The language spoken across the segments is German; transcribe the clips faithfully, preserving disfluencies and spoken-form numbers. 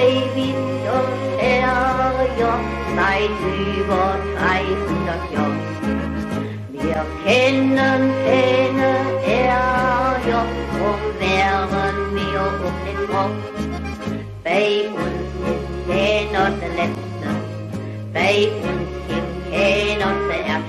David und Herr seit über dreihundert Jahren. Wir kennen keine Ärger, drum wären wir um den Kopf. Bei uns ist keiner der Letzte, bei uns gibt keiner zuerst.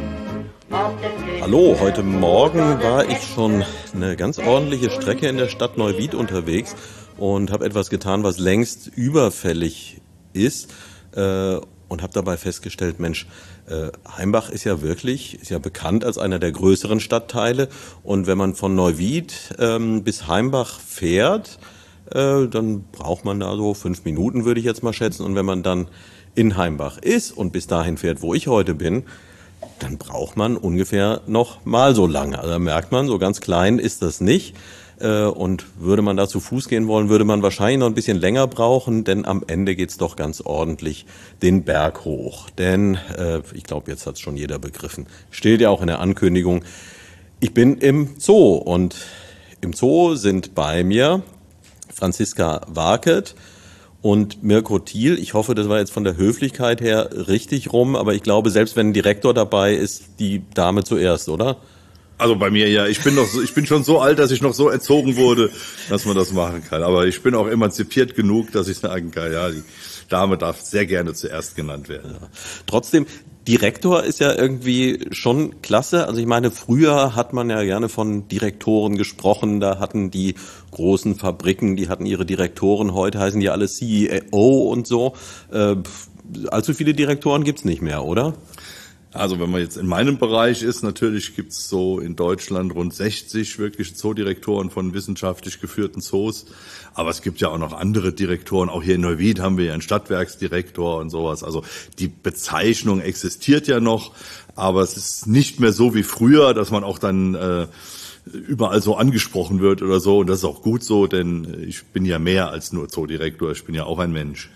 Hallo, heute Morgen war ich schon eine ganz ordentliche Strecke in der Stadt Neuwied unterwegs und habe etwas getan, was längst überfällig ist äh, und habe dabei festgestellt, Mensch, äh, Heimbach ist ja wirklich, ist ja bekannt als einer der größeren Stadtteile, und wenn man von Neuwied ähm, bis Heimbach fährt, äh, dann braucht man da so fünf Minuten, würde ich jetzt mal schätzen, und wenn man dann in Heimbach ist und bis dahin fährt, wo ich heute bin, dann braucht man ungefähr noch mal so lange. Also da merkt man, so ganz klein ist das nicht. Und würde man da zu Fuß gehen wollen, würde man wahrscheinlich noch ein bisschen länger brauchen, denn am Ende geht's doch ganz ordentlich den Berg hoch. Denn, äh, ich glaube, jetzt hat's schon jeder begriffen, steht ja auch in der Ankündigung, ich bin im Zoo, und im Zoo sind bei mir Franziska Warkert und Mirko Thiel. Ich hoffe, das war jetzt von der Höflichkeit her richtig rum, aber ich glaube, selbst wenn ein Direktor dabei ist, die Dame zuerst, oder? Also bei mir ja, ich bin noch so, ich bin schon so alt, dass ich noch so erzogen wurde, dass man das machen kann. Aber ich bin auch emanzipiert genug, dass ich sagen kann, ja, die Dame darf sehr gerne zuerst genannt werden. Ja. Trotzdem, Direktor ist ja irgendwie schon klasse. Also ich meine, früher hat man ja gerne von Direktoren gesprochen. Da hatten die großen Fabriken, die hatten ihre Direktoren. Heute heißen die alle C E O und so. Äh, allzu viele Direktoren gibt's nicht mehr, oder? Also wenn man jetzt in meinem Bereich ist, natürlich gibt's so in Deutschland rund sechzig wirklich Zoodirektoren von wissenschaftlich geführten Zoos. Aber es gibt ja auch noch andere Direktoren. Auch hier in Neuwied haben wir ja einen Stadtwerksdirektor und sowas. Also die Bezeichnung existiert ja noch, aber es ist nicht mehr so wie früher, dass man auch dann äh, überall so angesprochen wird oder so. Und das ist auch gut so, denn ich bin ja mehr als nur Zoodirektor. Ich bin ja auch ein Mensch.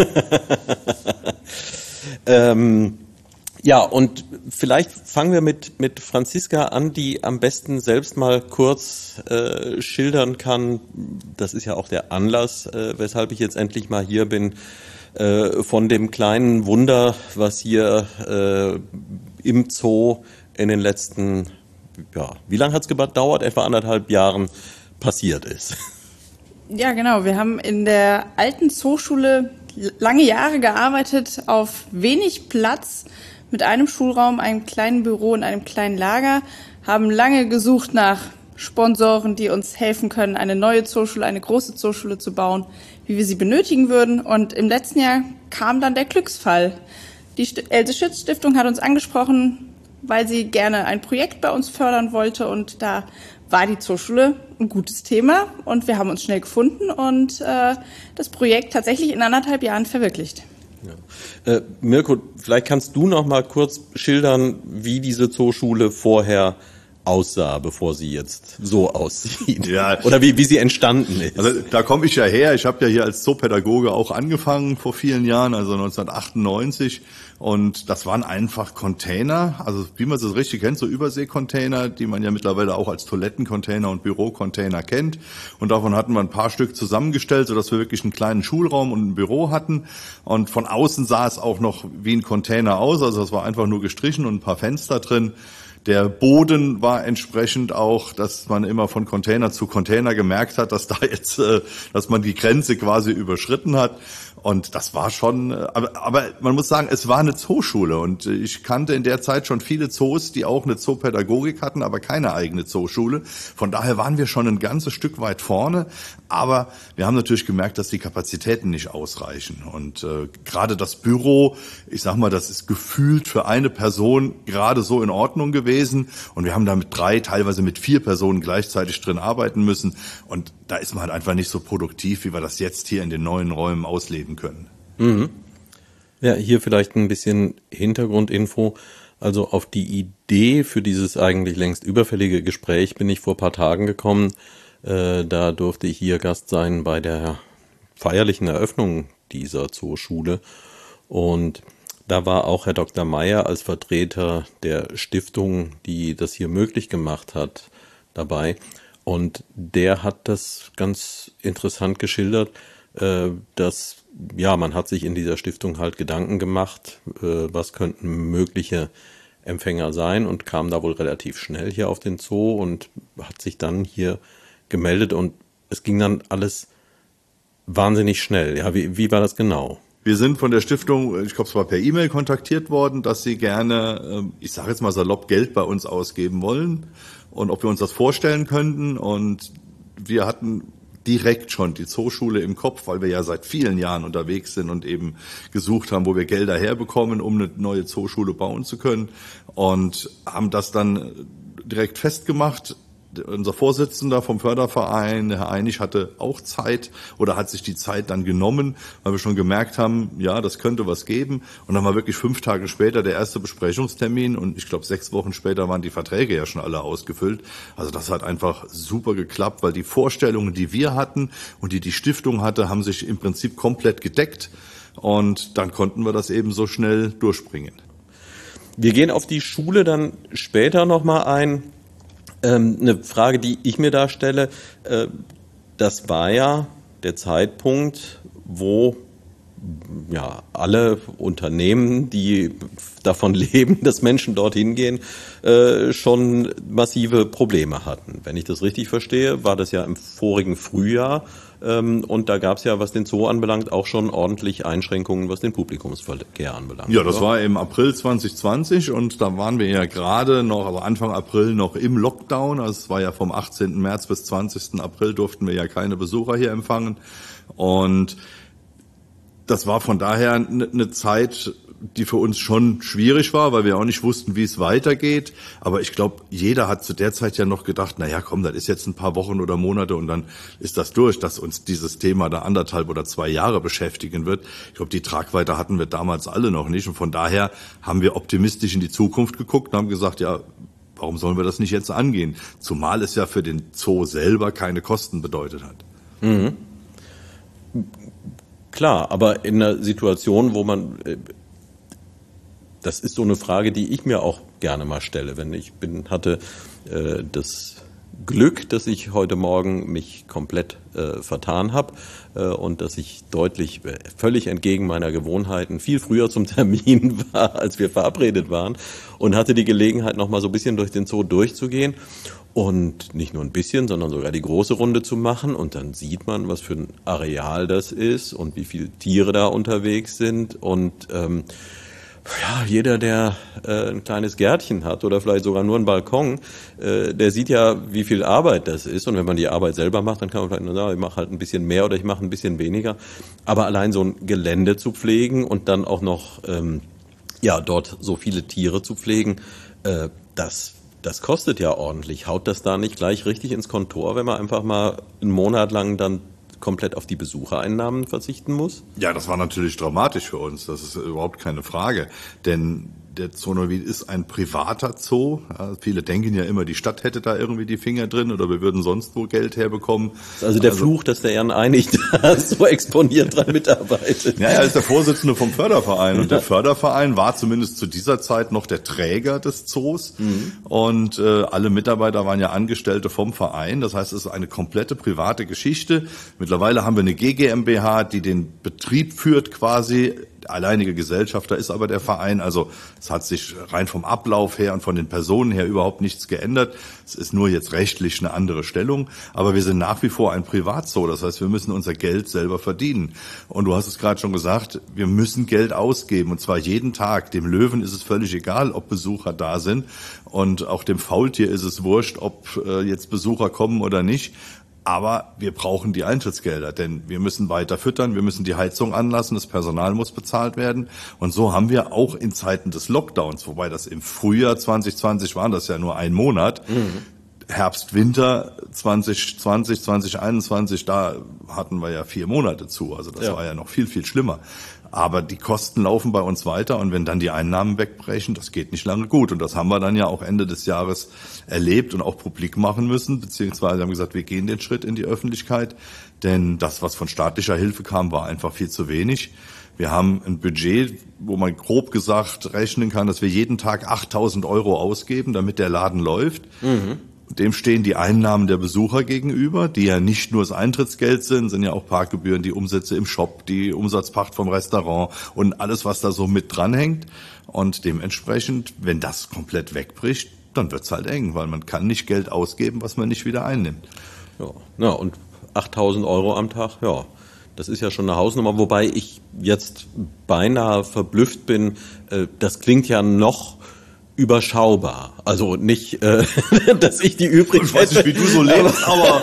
ähm Ja, und vielleicht fangen wir mit mit Franziska an, die am besten selbst mal kurz äh, schildern kann. Das ist ja auch der Anlass, äh, weshalb ich jetzt endlich mal hier bin, äh, von dem kleinen Wunder, was hier äh, im Zoo in den letzten, ja, wie lange hat es gedauert? Etwa anderthalb Jahren passiert ist. Ja, genau. Wir haben in der alten Zooschule lange Jahre gearbeitet, auf wenig Platz, mit einem Schulraum, einem kleinen Büro und einem kleinen Lager, haben lange gesucht nach Sponsoren, die uns helfen können, eine neue Zooschule, eine große Zooschule zu bauen, wie wir sie benötigen würden. Und im letzten Jahr kam dann der Glücksfall. Die Else Schütz Stiftung hat uns angesprochen, weil sie gerne ein Projekt bei uns fördern wollte. Und da war die Zooschule ein gutes Thema. Und wir haben uns schnell gefunden und äh, das Projekt tatsächlich in anderthalb Jahren verwirklicht. Ja. Äh, Mirko, vielleicht kannst du noch mal kurz schildern, wie diese Zooschule vorher aussah, bevor sie jetzt so aussieht. Ja. Oder wie, wie sie entstanden ist. Also da komme ich ja her. Ich habe ja hier als Zoopädagoge auch angefangen vor vielen Jahren, also neunzehnhundertachtundneunzig. Und das waren einfach Container, also wie man es richtig kennt, so Überseekontainer, die man ja mittlerweile auch als Toilettencontainer und Bürocontainer kennt. Und davon hatten wir ein paar Stück zusammengestellt, sodass wir wirklich einen kleinen Schulraum und ein Büro hatten. Und von außen sah es auch noch wie ein Container aus, also es war einfach nur gestrichen und ein paar Fenster drin. Der Boden war entsprechend auch, dass man immer von Container zu Container gemerkt hat, dass da jetzt, äh, dass man die Grenze quasi überschritten hat. Und das war schon, aber, aber man muss sagen, es war eine Zooschule. Und ich kannte in der Zeit schon viele Zoos, die auch eine Zoopädagogik hatten, aber keine eigene Zooschule. Von daher waren wir schon ein ganzes Stück weit vorne. Aber wir haben natürlich gemerkt, dass die Kapazitäten nicht ausreichen. Und äh, gerade das Büro, ich sag mal, das ist gefühlt für eine Person gerade so in Ordnung gewesen. Und wir haben da mit drei, teilweise mit vier Personen gleichzeitig drin arbeiten müssen. Und da ist man halt einfach nicht so produktiv, wie wir das jetzt hier in den neuen Räumen ausleben können. Mhm. Ja, hier vielleicht ein bisschen Hintergrundinfo. Also auf die Idee für dieses eigentlich längst überfällige Gespräch bin ich vor ein paar Tagen gekommen. Äh, da durfte ich hier Gast sein bei der feierlichen Eröffnung dieser Zooschule. Und da war auch Herr Doktor Meyer als Vertreter der Stiftung, die das hier möglich gemacht hat, dabei. Und der hat das ganz interessant geschildert. äh, dass, ja, man hat sich in dieser Stiftung halt Gedanken gemacht, äh, was könnten mögliche Empfänger sein und kam da wohl relativ schnell hier auf den Zoo und hat sich dann hier gemeldet und es ging dann alles wahnsinnig schnell. Ja, wie, wie war das genau? Wir sind von der Stiftung, ich glaube, es war per E-Mail kontaktiert worden, dass sie gerne, ich sage jetzt mal salopp, Geld bei uns ausgeben wollen und ob wir uns das vorstellen könnten. Und wir hatten direkt schon die Zooschule im Kopf, weil wir ja seit vielen Jahren unterwegs sind und eben gesucht haben, wo wir Gelder herbekommen, um eine neue Zooschule bauen zu können, und haben das dann direkt festgemacht. Unser Vorsitzender vom Förderverein, Herr Einig, hatte auch Zeit oder hat sich die Zeit dann genommen, weil wir schon gemerkt haben, ja, das könnte was geben. Und dann war wirklich fünf Tage später der erste Besprechungstermin und ich glaube, sechs Wochen später waren die Verträge ja schon alle ausgefüllt. Also das hat einfach super geklappt, weil die Vorstellungen, die wir hatten und die die Stiftung hatte, haben sich im Prinzip komplett gedeckt und dann konnten wir das eben so schnell durchbringen. Wir gehen auf die Schule dann später nochmal ein. Ähm, eine Frage, die ich mir da stelle, äh, das war ja der Zeitpunkt, wo ja alle Unternehmen, die davon leben, dass Menschen dorthin gehen, äh, schon massive Probleme hatten. Wenn ich das richtig verstehe, war das ja im vorigen Frühjahr ähm, und da gab es ja, was den Zoo anbelangt, auch schon ordentlich Einschränkungen, was den Publikumsverkehr anbelangt. Ja, das war im April zwanzig zwanzig und da waren wir ja gerade noch, aber Anfang April noch im Lockdown. Also es war ja vom achtzehnten März bis zwanzigsten April durften wir ja keine Besucher hier empfangen und das war von daher eine Zeit, die für uns schon schwierig war, weil wir auch nicht wussten, wie es weitergeht. Aber ich glaube, jeder hat zu der Zeit ja noch gedacht, na ja, komm, das ist jetzt ein paar Wochen oder Monate und dann ist das durch, dass uns dieses Thema da anderthalb oder zwei Jahre beschäftigen wird. Ich glaube, die Tragweite hatten wir damals alle noch nicht. Und von daher haben wir optimistisch in die Zukunft geguckt und haben gesagt, ja, warum sollen wir das nicht jetzt angehen? Zumal es ja für den Zoo selber keine Kosten bedeutet hat. Mhm. Klar, aber in einer Situation, wo man, das ist so eine Frage, die ich mir auch gerne mal stelle, wenn ich bin, hatte äh, das Glück, dass ich heute Morgen mich komplett äh, vertan habe äh, und dass ich deutlich, äh, völlig entgegen meiner Gewohnheiten viel früher zum Termin war, als wir verabredet waren und hatte die Gelegenheit, noch mal so ein bisschen durch den Zoo durchzugehen. Und nicht nur ein bisschen, sondern sogar die große Runde zu machen. Und dann sieht man, was für ein Areal das ist und wie viele Tiere da unterwegs sind. Und ähm, ja, jeder, der äh, ein kleines Gärtchen hat oder vielleicht sogar nur einen Balkon, äh, der sieht ja, wie viel Arbeit das ist. Und wenn man die Arbeit selber macht, dann kann man vielleicht nur sagen, ich mache halt ein bisschen mehr oder ich mache ein bisschen weniger. Aber allein so ein Gelände zu pflegen und dann auch noch ähm, ja dort so viele Tiere zu pflegen, äh, das Das kostet ja ordentlich. Haut das da nicht gleich richtig ins Kontor, wenn man einfach mal einen Monat lang dann komplett auf die Besuchereinnahmen verzichten muss? Ja, das war natürlich dramatisch für uns. Das ist überhaupt keine Frage. Denn der Zoo Neuwied ist ein privater Zoo. Ja, viele denken ja immer, die Stadt hätte da irgendwie die Finger drin oder wir würden sonst wo Geld herbekommen. Das ist also der also, Fluch, dass der Jan Einig da so exponiert dran mitarbeitet. Ja, er ist der Vorsitzende vom Förderverein und der Förderverein war zumindest zu dieser Zeit noch der Träger des Zoos mhm. und äh, alle Mitarbeiter waren ja Angestellte vom Verein. Das heißt, es ist eine komplette private Geschichte. Mittlerweile haben wir eine G G m b H, die den Betrieb führt quasi. Alleinige Gesellschafter ist aber der Verein, also es hat sich rein vom Ablauf her und von den Personen her überhaupt nichts geändert. Es ist nur jetzt rechtlich eine andere Stellung, aber wir sind nach wie vor ein Privatzoo, das heißt, wir müssen unser Geld selber verdienen. Und du hast es gerade schon gesagt, wir müssen Geld ausgeben und zwar jeden Tag. Dem Löwen ist es völlig egal, ob Besucher da sind und auch dem Faultier ist es wurscht, ob äh, jetzt Besucher kommen oder nicht. Aber wir brauchen die Eintrittsgelder, denn wir müssen weiter füttern, wir müssen die Heizung anlassen, das Personal muss bezahlt werden. Und so haben wir auch in Zeiten des Lockdowns, wobei das im Frühjahr zwanzig zwanzig waren, das ja nur ein Monat, mhm. Herbst, Winter zwanzig zwanzig, zwanzig einundzwanzig, da hatten wir ja vier Monate zu. Also das ja. war ja noch viel, viel schlimmer. Aber die Kosten laufen bei uns weiter und wenn dann die Einnahmen wegbrechen, das geht nicht lange gut. Und das haben wir dann ja auch Ende des Jahres erlebt und auch publik machen müssen, beziehungsweise haben gesagt, wir gehen den Schritt in die Öffentlichkeit, denn das, was von staatlicher Hilfe kam, war einfach viel zu wenig. Wir haben ein Budget, wo man grob gesagt rechnen kann, dass wir jeden Tag achttausend Euro ausgeben, damit der Laden läuft. Mhm. Dem stehen die Einnahmen der Besucher gegenüber, die ja nicht nur das Eintrittsgeld sind, sind ja auch Parkgebühren, die Umsätze im Shop, die Umsatzpacht vom Restaurant und alles, was da so mit dranhängt. Und dementsprechend, wenn das komplett wegbricht, dann wird's halt eng, weil man kann nicht Geld ausgeben, was man nicht wieder einnimmt. Ja, ja und achttausend Euro am Tag, ja, das ist ja schon eine Hausnummer, wobei ich jetzt beinahe verblüfft bin, äh, das klingt ja noch überschaubar. Also nicht, äh, dass ich die übrig Ich weiß nicht, wie du so lebst, aber...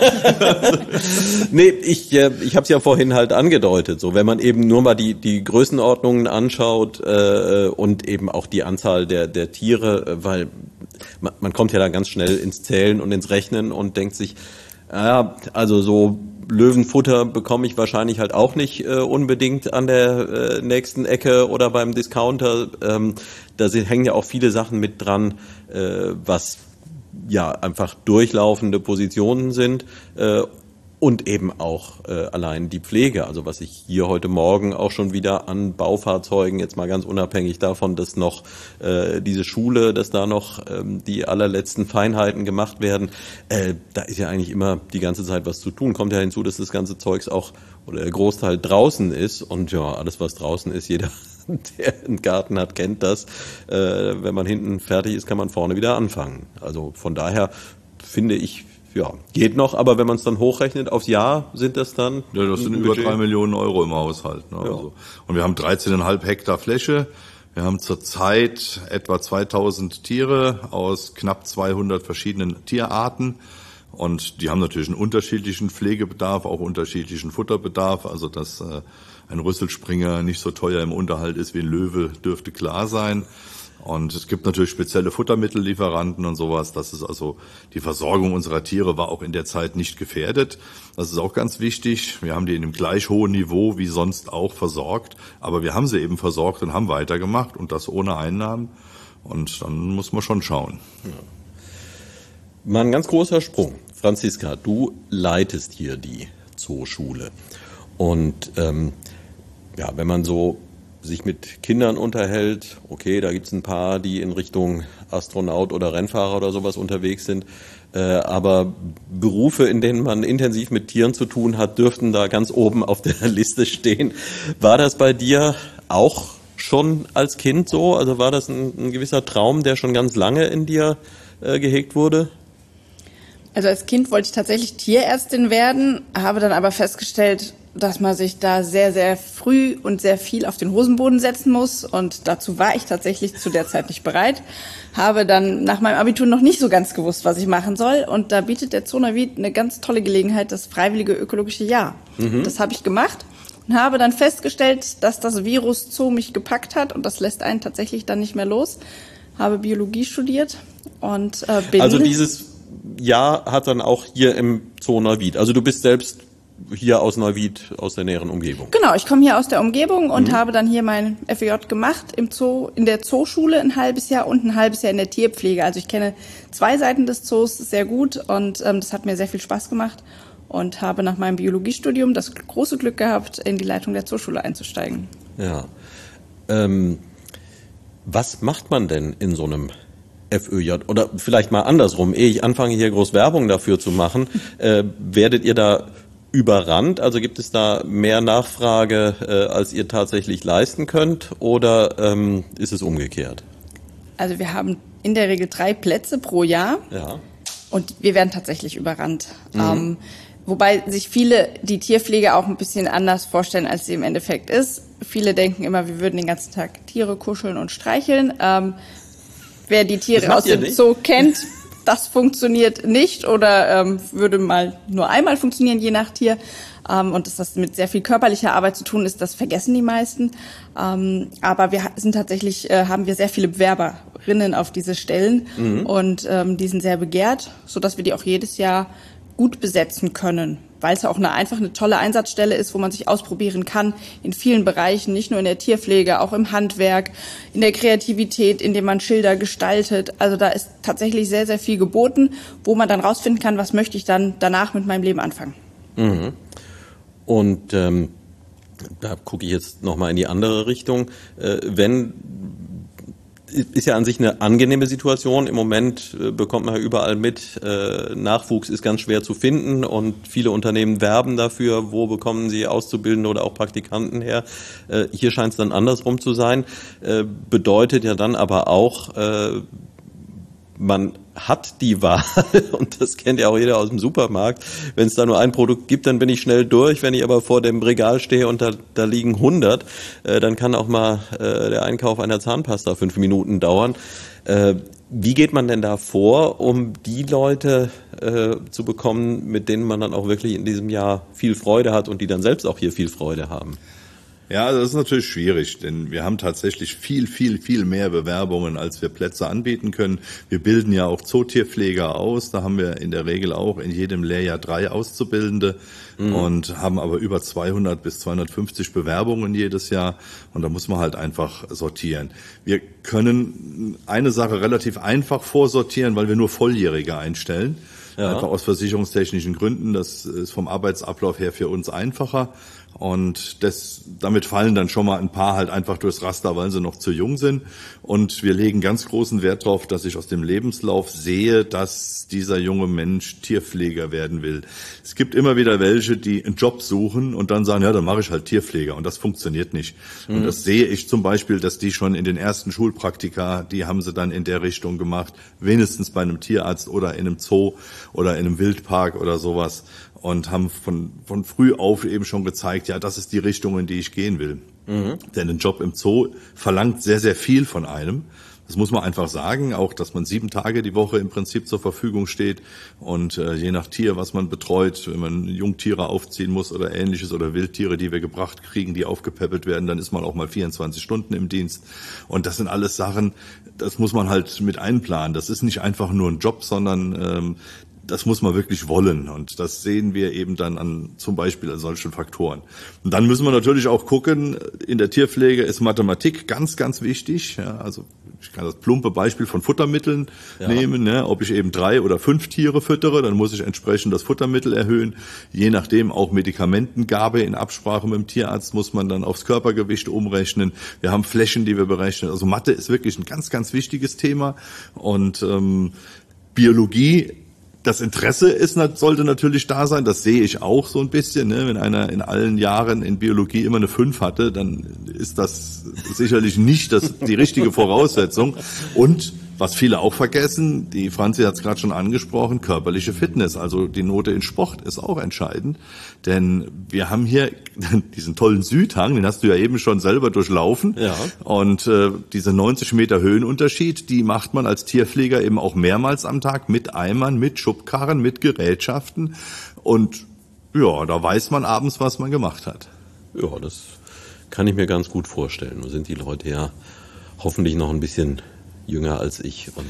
nee, ich, äh, ich habe es ja vorhin halt angedeutet. So, wenn man eben nur mal die die Größenordnungen anschaut äh, und eben auch die Anzahl der der Tiere, äh, weil man, man kommt ja da ganz schnell ins Zählen und ins Rechnen und denkt sich, ja, also so Löwenfutter bekomme ich wahrscheinlich halt auch nicht äh, unbedingt an der äh, nächsten Ecke oder beim Discounter. Ähm, da sind, hängen ja auch viele Sachen mit dran, äh, was ja einfach durchlaufende Positionen sind äh, und eben auch äh, allein die Pflege. Also was ich hier heute Morgen auch schon wieder an Baufahrzeugen, jetzt mal ganz unabhängig davon, dass noch äh, diese Schule, dass da noch ähm, die allerletzten Feinheiten gemacht werden, äh, da ist ja eigentlich immer die ganze Zeit was zu tun. Kommt ja hinzu, dass das ganze Zeugs auch oder der Großteil draußen ist und ja, alles was draußen ist, jeder, der einen Garten hat, kennt das. Äh, wenn man hinten fertig ist, kann man vorne wieder anfangen. Also von daher finde ich, ja, geht noch, aber wenn man es dann hochrechnet aufs Jahr, sind das dann... Ja, das sind über drei Millionen Euro im Haushalt. Ne? Ja. Also. Und wir haben dreizehn Komma fünf Hektar Fläche. Wir haben zurzeit etwa zweitausend Tiere aus knapp zweihundert verschiedenen Tierarten. Und die haben natürlich einen unterschiedlichen Pflegebedarf, auch unterschiedlichen Futterbedarf. Also dass äh, ein Rüsselspringer nicht so teuer im Unterhalt ist wie ein Löwe, dürfte klar sein. Und es gibt natürlich spezielle Futtermittellieferanten und sowas. Das ist also, die Versorgung unserer Tiere war auch in der Zeit nicht gefährdet. Das ist auch ganz wichtig. Wir haben die in einem gleich hohen Niveau wie sonst auch versorgt. Aber wir haben sie eben versorgt und haben weitergemacht und das ohne Einnahmen. Und dann muss man schon schauen. Ja. Mal ein ganz großer Sprung. Franziska, du leitest hier die Zooschule. Und ähm, ja, wenn man so sich mit Kindern unterhält, okay, da gibt's ein paar, die in Richtung Astronaut oder Rennfahrer oder sowas unterwegs sind, äh, aber Berufe, in denen man intensiv mit Tieren zu tun hat, dürften da ganz oben auf der Liste stehen. War das bei dir auch schon als Kind so? Also war das ein, ein gewisser Traum, der schon ganz lange in dir äh, gehegt wurde? Also als Kind wollte ich tatsächlich Tierärztin werden, habe dann aber festgestellt, dass man sich da sehr, sehr früh und sehr viel auf den Hosenboden setzen muss. Und dazu war ich tatsächlich zu der Zeit nicht bereit. Habe dann nach meinem Abitur noch nicht so ganz gewusst, was ich machen soll. Und da bietet der Zoo Neuwied eine ganz tolle Gelegenheit, das freiwillige ökologische Jahr. Mhm. Das habe ich gemacht und habe dann festgestellt, dass das Virus Zoo mich gepackt hat. Und das lässt einen tatsächlich dann nicht mehr los. Habe Biologie studiert und äh, bin... Also dieses Jahr hat dann auch hier im Zoo Neuwied. Also du bist selbst hier aus Neuwied, aus der näheren Umgebung. Genau, ich komme hier aus der Umgebung und mhm. habe dann hier mein F E J gemacht im Zoo, in der Zooschule ein halbes Jahr und ein halbes Jahr in der Tierpflege. Also ich kenne zwei Seiten des Zoos sehr gut und ähm, das hat mir sehr viel Spaß gemacht und habe nach meinem Biologiestudium das große Glück gehabt, in die Leitung der Zooschule einzusteigen. Ja. Ähm, was macht man denn in so einem F Ö J? Oder vielleicht mal andersrum, ehe ich anfange, hier groß Werbung dafür zu machen, äh, werdet ihr da überrannt? Also gibt es da mehr Nachfrage, äh, als ihr tatsächlich leisten könnt? Oder ähm, ist es umgekehrt? Also wir haben in der Regel drei Plätze pro Jahr. Ja. Und wir werden tatsächlich überrannt. Mhm. Ähm, wobei sich viele die Tierpflege auch ein bisschen anders vorstellen, als sie im Endeffekt ist. Viele denken immer, wir würden den ganzen Tag Tiere kuscheln und streicheln. Ähm, wer die Tiere aus dem Zoo kennt, das funktioniert nicht oder ähm, würde mal nur einmal funktionieren, je nach Tier. Ähm, und dass das mit sehr viel körperlicher Arbeit zu tun ist, das vergessen die meisten. Ähm, aber wir sind tatsächlich, äh, haben wir sehr viele Bewerberinnen auf diese Stellen mhm. und ähm, die sind sehr begehrt, sodass wir die auch jedes Jahr gut besetzen können, weil es ja auch eine, einfach eine tolle Einsatzstelle ist, wo man sich ausprobieren kann in vielen Bereichen, nicht nur in der Tierpflege, auch im Handwerk, in der Kreativität, indem man Schilder gestaltet. Also da ist tatsächlich sehr, sehr viel geboten, wo man dann rausfinden kann, was möchte ich dann danach mit meinem Leben anfangen. Mhm. Und ähm, da gucke ich jetzt nochmal in die andere Richtung. Äh, wenn ist ja an sich eine angenehme Situation. Im Moment äh, bekommt man ja überall mit, äh, Nachwuchs ist ganz schwer zu finden und viele Unternehmen werben dafür, wo bekommen sie Auszubildende oder auch Praktikanten her. Äh, hier scheint es dann andersrum zu sein. Äh, bedeutet ja dann aber auch, äh, man hat die Wahl, und das kennt ja auch jeder aus dem Supermarkt. Wenn es da nur ein Produkt gibt, dann bin ich schnell durch. Wenn ich aber vor dem Regal stehe und da, da liegen hundert, äh, dann kann auch mal äh, der Einkauf einer Zahnpasta fünf Minuten dauern. Äh, wie geht man denn da vor, um die Leute äh, zu bekommen, mit denen man dann auch wirklich in diesem Jahr viel Freude hat und die dann selbst auch hier viel Freude haben? Ja, das ist natürlich schwierig, denn wir haben tatsächlich viel, viel, viel mehr Bewerbungen, als wir Plätze anbieten können. Wir bilden ja auch Zootierpfleger aus. Da haben wir in der Regel auch in jedem Lehrjahr drei Auszubildende mhm. und haben aber über zweihundert bis zweihundertfünfzig Bewerbungen jedes Jahr. Und da muss man halt einfach sortieren. Wir können eine Sache relativ einfach vorsortieren, weil wir nur Volljährige einstellen. Ja. Einfach aus versicherungstechnischen Gründen. Das ist vom Arbeitsablauf her für uns einfacher. Und das, damit fallen dann schon mal ein paar halt einfach durchs Raster, weil sie noch zu jung sind. Und wir legen ganz großen Wert darauf, dass ich aus dem Lebenslauf sehe, dass dieser junge Mensch Tierpfleger werden will. Es gibt immer wieder welche, die einen Job suchen und dann sagen, ja, dann mache ich halt Tierpfleger. Und das funktioniert nicht. Mhm. Und das sehe ich zum Beispiel, dass die schon in den ersten Schulpraktika, die haben sie dann in der Richtung gemacht, wenigstens bei einem Tierarzt oder in einem Zoo oder in einem Wildpark oder sowas. Und haben von, von früh auf eben schon gezeigt, ja, das ist die Richtung, in die ich gehen will. Mhm. Denn ein Job im Zoo verlangt sehr, sehr viel von einem. Das muss man einfach sagen, auch, dass man sieben Tage die Woche im Prinzip zur Verfügung steht. Und äh, je nach Tier, was man betreut, wenn man Jungtiere aufziehen muss oder Ähnliches oder Wildtiere, die wir gebracht kriegen, die aufgepäppelt werden, dann ist man auch mal vierundzwanzig Stunden im Dienst. Und das sind alles Sachen, das muss man halt mit einplanen. Das ist nicht einfach nur ein Job, sondern ähm, das muss man wirklich wollen, und das sehen wir eben dann an zum Beispiel an solchen Faktoren. Und dann müssen wir natürlich auch gucken, in der Tierpflege ist Mathematik ganz, ganz wichtig. Ja, also ich kann das plumpe Beispiel von Futtermitteln ja. nehmen. Ne? Ob ich eben drei oder fünf Tiere füttere, dann muss ich entsprechend das Futtermittel erhöhen. Je nachdem auch Medikamentengabe in Absprache mit dem Tierarzt muss man dann aufs Körpergewicht umrechnen. Wir haben Flächen, die wir berechnen. Also Mathe ist wirklich ein ganz, ganz wichtiges Thema. Und ähm, Biologie, das Interesse ist, sollte natürlich da sein, das sehe ich auch so ein bisschen. Ne? Wenn einer in allen Jahren in Biologie immer eine fünf hatte, dann ist das sicherlich nicht das, die richtige Voraussetzung. Und was viele auch vergessen, die Franzi hat es gerade schon angesprochen, körperliche Fitness, also die Note in Sport ist auch entscheidend. Denn wir haben hier diesen tollen Südhang, den hast du ja eben schon selber durchlaufen. Ja. Und äh, diese neunzig Meter Höhenunterschied, die macht man als Tierpfleger eben auch mehrmals am Tag mit Eimern, mit Schubkarren, mit Gerätschaften. Und ja, da weiß man abends, was man gemacht hat. Ja, das kann ich mir ganz gut vorstellen. Nun sind die Leute ja hoffentlich noch ein bisschen jünger als ich. Und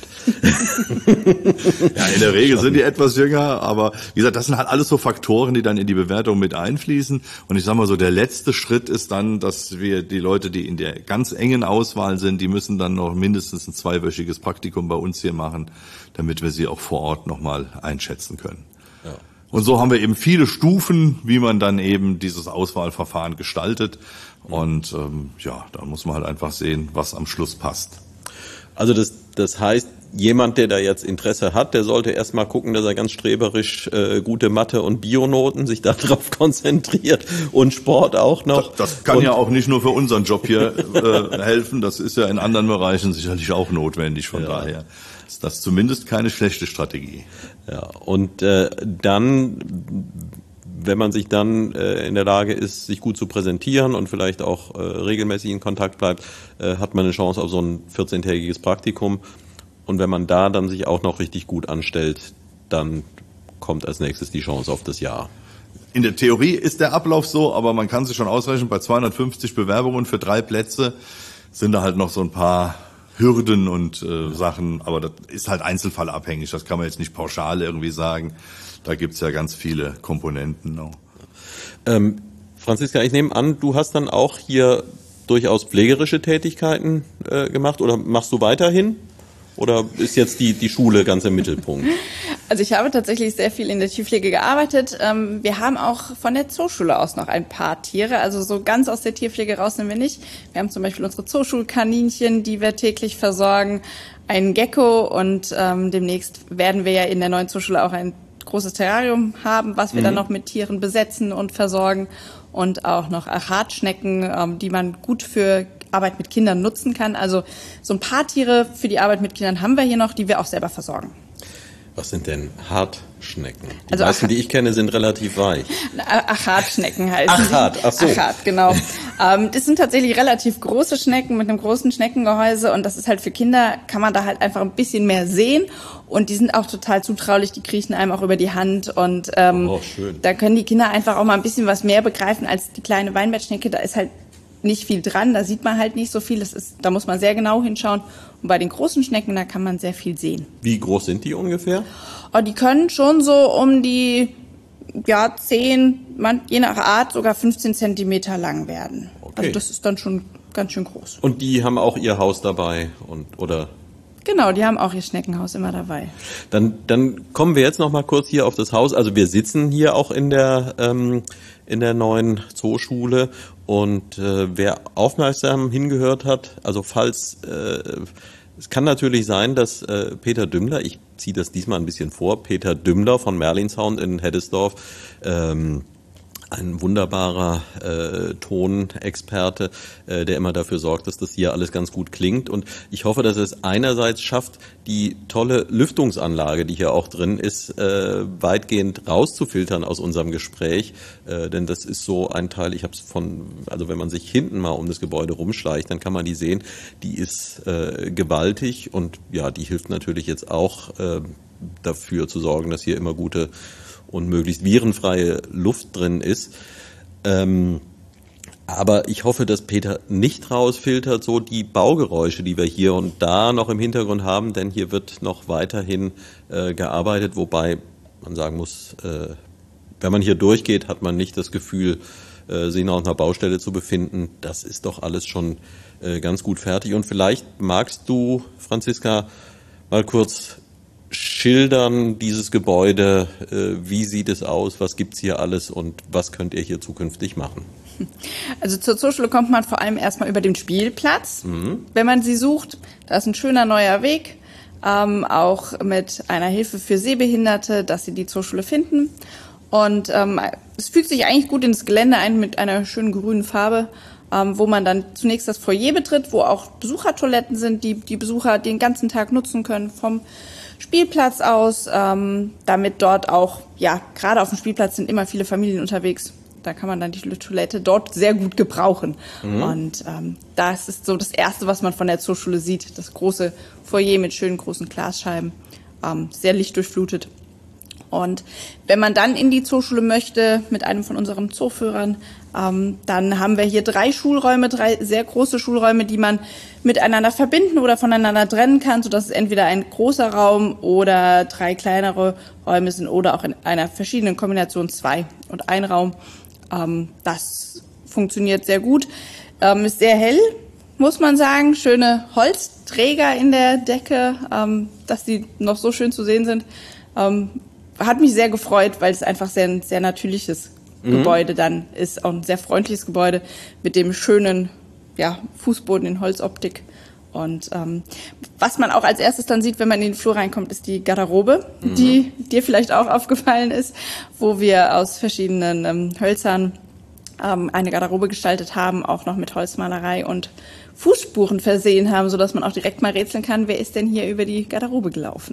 ja, in der Regel sind die etwas jünger, aber wie gesagt, das sind halt alles so Faktoren, die dann in die Bewertung mit einfließen. Und ich sag mal so, der letzte Schritt ist dann, dass wir die Leute, die in der ganz engen Auswahl sind, die müssen dann noch mindestens ein zweiwöchiges Praktikum bei uns hier machen, damit wir sie auch vor Ort nochmal einschätzen können. Ja. Und so haben wir eben viele Stufen, wie man dann eben dieses Auswahlverfahren gestaltet. Und ähm, ja, da muss man halt einfach sehen, was am Schluss passt. Also das, das heißt, jemand, der da jetzt Interesse hat, der sollte erstmal gucken, dass er ganz streberisch äh, gute Mathe- und Bionoten sich darauf konzentriert und Sport auch noch. Das, das kann und, ja auch nicht nur für unseren Job hier äh, helfen, das ist ja in anderen Bereichen sicherlich auch notwendig, von ja. daher ist das zumindest keine schlechte Strategie. Ja, und äh, dann, wenn man sich dann äh, in der Lage ist, sich gut zu präsentieren und vielleicht auch äh, regelmäßig in Kontakt bleibt, äh, hat man eine Chance auf so ein vierzehntägiges Praktikum. Und wenn man da dann sich auch noch richtig gut anstellt, dann kommt als nächstes die Chance auf das Jahr. In der Theorie ist der Ablauf so, aber man kann sich schon ausrechnen, bei zweihundertfünfzig Bewerbungen für drei Plätze sind da halt noch so ein paar Hürden und äh, Sachen, aber das ist halt einzelfallabhängig, das kann man jetzt nicht pauschal irgendwie sagen. Da gibt's ja ganz viele Komponenten noch. Ähm, Franziska, ich nehme an, du hast dann auch hier durchaus pflegerische Tätigkeiten äh, gemacht oder machst du weiterhin? Oder ist jetzt die, die Schule ganz im Mittelpunkt? Also ich habe tatsächlich sehr viel in der Tierpflege gearbeitet. Wir haben auch von der Zooschule aus noch ein paar Tiere. Also so ganz aus der Tierpflege raus nehmen wir nicht. Wir haben zum Beispiel unsere Zooschulkaninchen, die wir täglich versorgen, einen Gecko und ähm, demnächst werden wir ja in der neuen Zooschule auch ein großes Terrarium haben, was wir mhm. dann noch mit Tieren besetzen und versorgen und auch noch Achatschnecken, ähm, die man gut für Arbeit mit Kindern nutzen kann. Also so ein paar Tiere für die Arbeit mit Kindern haben wir hier noch, die wir auch selber versorgen. Was sind denn Hartschnecken? Die also meisten, die ich kenne, sind relativ weich. Achatschnecken heißen Achat, ach so. Achat, genau. ähm, das sind tatsächlich relativ große Schnecken mit einem großen Schneckengehäuse und das ist halt für Kinder, kann man da halt einfach ein bisschen mehr sehen und die sind auch total zutraulich, die kriechen einem auch über die Hand und ähm, oh, schön. Da können die Kinder einfach auch mal ein bisschen was mehr begreifen als die kleine Weinbergschnecke. Da ist halt nicht viel dran, da sieht man halt nicht so viel. Das ist, da muss man sehr genau hinschauen. Und bei den großen Schnecken, da kann man sehr viel sehen. Wie groß sind die ungefähr? Oh, die können schon so um die ja zehn, man, je nach Art sogar fünfzehn Zentimeter lang werden. Okay. Also das ist dann schon ganz schön groß. Und die haben auch ihr Haus dabei und oder? Genau, die haben auch ihr Schneckenhaus immer dabei. Dann, dann kommen wir jetzt noch mal kurz hier auf das Haus. Also wir sitzen hier auch in der ähm, in der neuen Zooschule und äh, wer aufmerksam hingehört hat, also falls äh, es kann natürlich sein, dass äh, Peter Dümmler, ich ziehe das diesmal ein bisschen vor, Peter Dümmler von Merlinsound in Heddesdorf, ähm, ein wunderbarer äh, Tonexperte, äh, der immer dafür sorgt, dass das hier alles ganz gut klingt. Und ich hoffe, dass es einerseits schafft, die tolle Lüftungsanlage, die hier auch drin ist, äh, weitgehend rauszufiltern aus unserem Gespräch. Äh, denn das ist so ein Teil, ich habe es von, also wenn man sich hinten mal um das Gebäude rumschleicht, dann kann man die sehen, die ist äh, gewaltig und ja, die hilft natürlich jetzt auch äh, dafür zu sorgen, dass hier immer gute und möglichst virenfreie Luft drin ist. Ähm, aber ich hoffe, dass Peter nicht rausfiltert, so die Baugeräusche, die wir hier und da noch im Hintergrund haben, denn hier wird noch weiterhin äh, gearbeitet, wobei man sagen muss, äh, wenn man hier durchgeht, hat man nicht das Gefühl, äh, sich noch auf einer Baustelle zu befinden. Das ist doch alles schon äh, ganz gut fertig. Und vielleicht magst du, Franziska, mal kurz schildern, dieses Gebäude, äh, wie sieht es aus, was gibt's hier alles und was könnt ihr hier zukünftig machen? Also zur Zooschule kommt man vor allem erstmal über den Spielplatz, mhm. wenn man sie sucht. Da ist ein schöner neuer Weg, ähm, auch mit einer Hilfe für Sehbehinderte, dass sie die Zooschule finden. Und ähm, es fügt sich eigentlich gut ins Gelände ein mit einer schönen grünen Farbe, ähm, wo man dann zunächst das Foyer betritt, wo auch Besuchertoiletten sind, die die Besucher den ganzen Tag nutzen können vom Spielplatz aus, ähm, damit dort auch, ja, gerade auf dem Spielplatz sind immer viele Familien unterwegs. Da kann man dann die Toilette dort sehr gut gebrauchen. Mhm. Und ähm, das ist so das Erste, was man von der Zooschule sieht. Das große Foyer mit schönen großen Glasscheiben, ähm, sehr lichtdurchflutet. Und wenn man dann in die Zooschule möchte, mit einem von unseren Zooführern, ähm, dann haben wir hier drei Schulräume, drei sehr große Schulräume, die man miteinander verbinden oder voneinander trennen kann, sodass es entweder ein großer Raum oder drei kleinere Räume sind oder auch in einer verschiedenen Kombination zwei und ein Raum. Ähm, das funktioniert sehr gut. Ähm, ist sehr hell, muss man sagen. Schöne Holzträger in der Decke, ähm, dass die noch so schön zu sehen sind. Ähm, hat mich sehr gefreut, weil es einfach sehr, ein sehr natürliches mhm. Gebäude dann ist. Auch ein sehr freundliches Gebäude mit dem schönen ja, Fußboden in Holzoptik. Und ähm, was man auch als erstes dann sieht, wenn man in den Flur reinkommt, ist die Garderobe, mhm. die dir vielleicht auch aufgefallen ist, wo wir aus verschiedenen ähm, Hölzern ähm, eine Garderobe gestaltet haben, auch noch mit Holzmalerei und Fußspuren versehen haben, sodass man auch direkt mal rätseln kann, wer ist denn hier über die Garderobe gelaufen.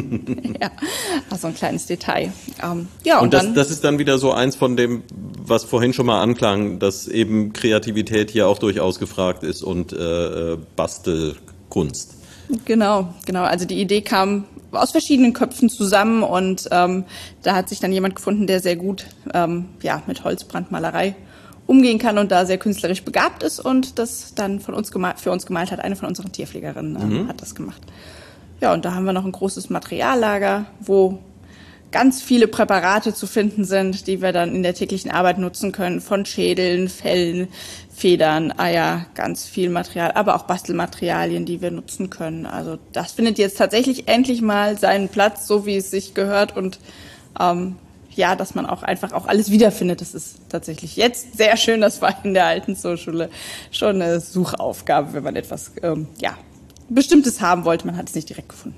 Ja, also ein kleines Detail. Ähm, ja, und und das, dann, das ist dann wieder so eins von dem, was vorhin schon mal anklang, dass eben Kreativität hier auch durchaus gefragt ist und äh, Bastelkunst. Genau, genau. Also die Idee kam aus verschiedenen Köpfen zusammen und ähm, da hat sich dann jemand gefunden, der sehr gut ähm, ja, mit Holzbrandmalerei umgehen kann und da sehr künstlerisch begabt ist und das dann von uns gemalt, für uns gemalt hat. Eine von unseren Tierpflegerinnen ähm, mhm. hat das gemacht. Ja, und da haben wir noch ein großes Materiallager, wo ganz viele Präparate zu finden sind, die wir dann in der täglichen Arbeit nutzen können, von Schädeln, Fellen, Federn, Eier, ganz viel Material, aber auch Bastelmaterialien, die wir nutzen können. Also das findet jetzt tatsächlich endlich mal seinen Platz, so wie es sich gehört und ähm, ja, dass man auch einfach auch alles wiederfindet. Das ist tatsächlich jetzt sehr schön. Das war in der alten Zooschule schon eine Suchaufgabe, wenn man etwas ähm, ja, Bestimmtes haben wollte. Man hat es nicht direkt gefunden.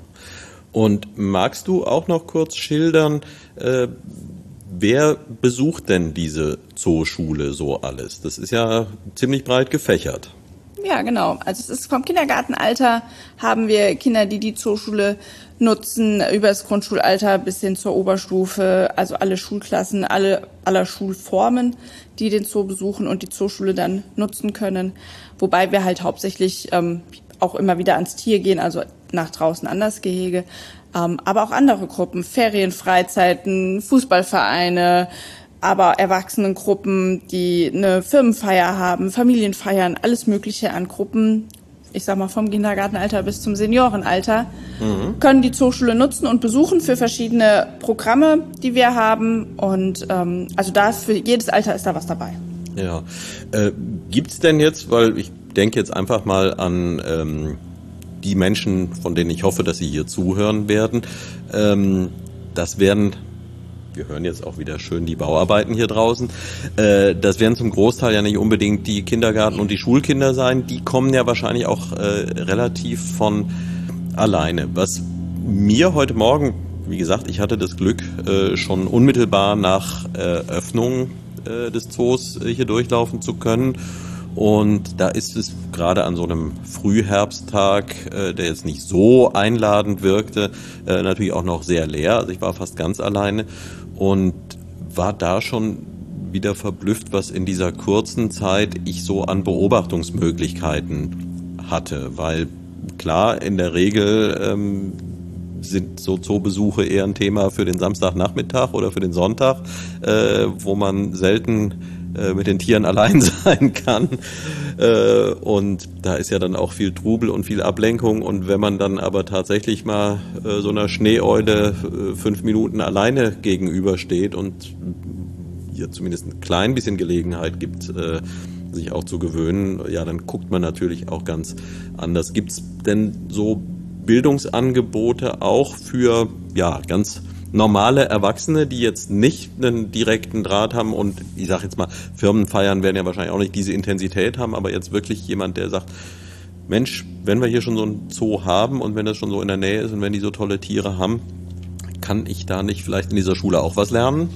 Und magst du auch noch kurz schildern, äh, wer besucht denn diese Zooschule so alles? Das ist ja ziemlich breit gefächert. Ja, genau. Also es ist vom Kindergartenalter haben wir Kinder, die die Zooschule nutzen, über das Grundschulalter bis hin zur Oberstufe, also alle Schulklassen, alle aller Schulformen, die den Zoo besuchen und die Zooschule dann nutzen können. Wobei wir halt hauptsächlich ähm, auch immer wieder ans Tier gehen, also nach draußen an das Gehege, ähm, aber auch andere Gruppen, Ferienfreizeiten, Fußballvereine, aber Erwachsenengruppen, die eine Firmenfeier haben, Familienfeiern, alles Mögliche an Gruppen, ich sag mal vom Kindergartenalter bis zum Seniorenalter, mhm. können die Zooschule nutzen und besuchen für verschiedene Programme, die wir haben. Und ähm, also da ist für jedes Alter ist da was dabei. Ja, äh, gibt's denn jetzt, weil ich denke jetzt einfach mal an ähm, die Menschen, von denen ich hoffe, dass sie hier zuhören werden, ähm, das werden... Wir hören jetzt auch wieder schön die Bauarbeiten hier draußen. Äh, das werden zum Großteil ja nicht unbedingt die Kindergarten- und die Schulkinder sein. Die kommen ja wahrscheinlich auch äh, relativ von alleine. Was mir heute Morgen, wie gesagt, ich hatte das Glück, äh, schon unmittelbar nach äh, Öffnung äh, des Zoos äh, hier durchlaufen zu können. Und da ist es gerade an so einem Frühherbsttag, äh, der jetzt nicht so einladend wirkte, äh, natürlich auch noch sehr leer. Also ich war fast ganz alleine und war da schon wieder verblüfft, was in dieser kurzen Zeit ich so an Beobachtungsmöglichkeiten hatte. Weil klar, in der Regel ähm, sind so Zoobesuche eher ein Thema für den Samstagnachmittag oder für den Sonntag, äh, wo man selten mit den Tieren allein sein kann. Und da ist ja dann auch viel Trubel und viel Ablenkung. Und wenn man dann aber tatsächlich mal so einer Schneeeule fünf Minuten alleine gegenübersteht und ihr zumindest ein klein bisschen Gelegenheit gibt, sich auch zu gewöhnen, ja, dann guckt man natürlich auch ganz anders. Gibt's denn so Bildungsangebote auch für, ja, ganz normale Erwachsene, die jetzt nicht einen direkten Draht haben und ich sage jetzt mal, Firmenfeiern werden ja wahrscheinlich auch nicht diese Intensität haben, aber jetzt wirklich jemand, der sagt, Mensch, wenn wir hier schon so einen Zoo haben und wenn das schon so in der Nähe ist und wenn die so tolle Tiere haben, kann ich da nicht vielleicht in dieser Schule auch was lernen?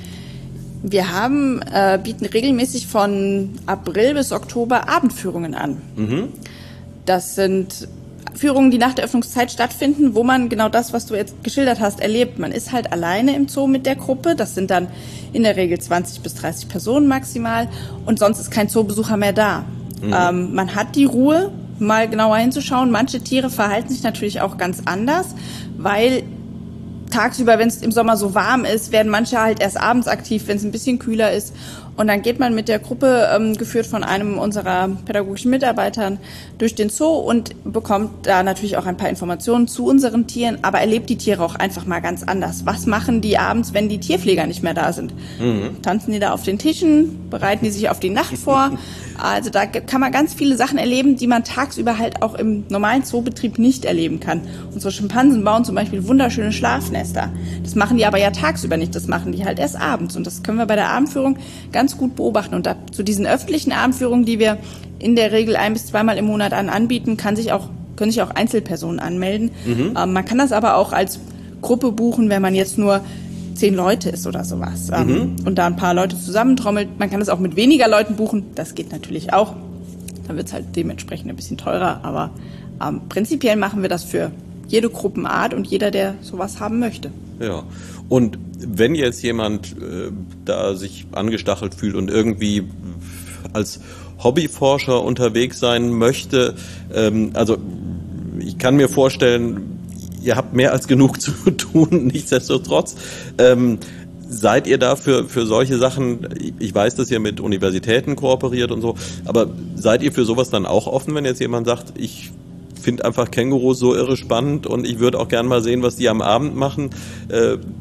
Wir haben, äh, bieten regelmäßig von April bis Oktober Abendführungen an. Mhm. Das sind Führungen, die nach der Öffnungszeit stattfinden, wo man genau das, was du jetzt geschildert hast, erlebt. Man ist halt alleine im Zoo mit der Gruppe. Das sind dann in der Regel zwanzig bis dreißig Personen maximal. Und sonst ist kein Zoobesucher mehr da. Mhm. Ähm, man hat die Ruhe, mal genauer hinzuschauen. Manche Tiere verhalten sich natürlich auch ganz anders, weil tagsüber, wenn es im Sommer so warm ist, werden manche halt erst abends aktiv, wenn es ein bisschen kühler ist. Und dann geht man mit der Gruppe, ähm, geführt von einem unserer pädagogischen Mitarbeitern, durch den Zoo und bekommt da natürlich auch ein paar Informationen zu unseren Tieren, aber erlebt die Tiere auch einfach mal ganz anders. Was machen die abends, wenn die Tierpfleger nicht mehr da sind? Mhm. Tanzen die da auf den Tischen? Bereiten die sich auf die Nacht vor? Also da kann man ganz viele Sachen erleben, die man tagsüber halt auch im normalen Zoobetrieb nicht erleben kann. Unsere Schimpansen bauen zum Beispiel wunderschöne Schlafnester. Das machen die aber ja tagsüber nicht, das machen die halt erst abends. Und das können wir bei der Abendführung ganz gut beobachten. Und da, zu diesen öffentlichen Abendführungen, die wir in der Regel ein- bis zweimal im Monat an anbieten, kann sich auch, können sich auch Einzelpersonen anmelden. Mhm. Ähm, man kann das aber auch als Gruppe buchen, wenn man jetzt nur zehn Leute ist oder sowas. Ähm, mhm. Und da ein paar Leute zusammentrommelt. Man kann das auch mit weniger Leuten buchen. Das geht natürlich auch. Dann wird es halt dementsprechend ein bisschen teurer. Aber ähm, prinzipiell machen wir das für jede Gruppenart und jeder, der sowas haben möchte. Ja. Und wenn jetzt jemand äh, da sich angestachelt fühlt und irgendwie als Hobbyforscher unterwegs sein möchte, ähm, also ich kann mir vorstellen, ihr habt mehr als genug zu tun, nichtsdestotrotz. Ähm, seid ihr da für, für solche Sachen, ich weiß, dass ihr mit Universitäten kooperiert und so, aber seid ihr für sowas dann auch offen, wenn jetzt jemand sagt, ich finde einfach Kängurus so irre spannend und ich würde auch gern mal sehen, was die am Abend machen. Äh,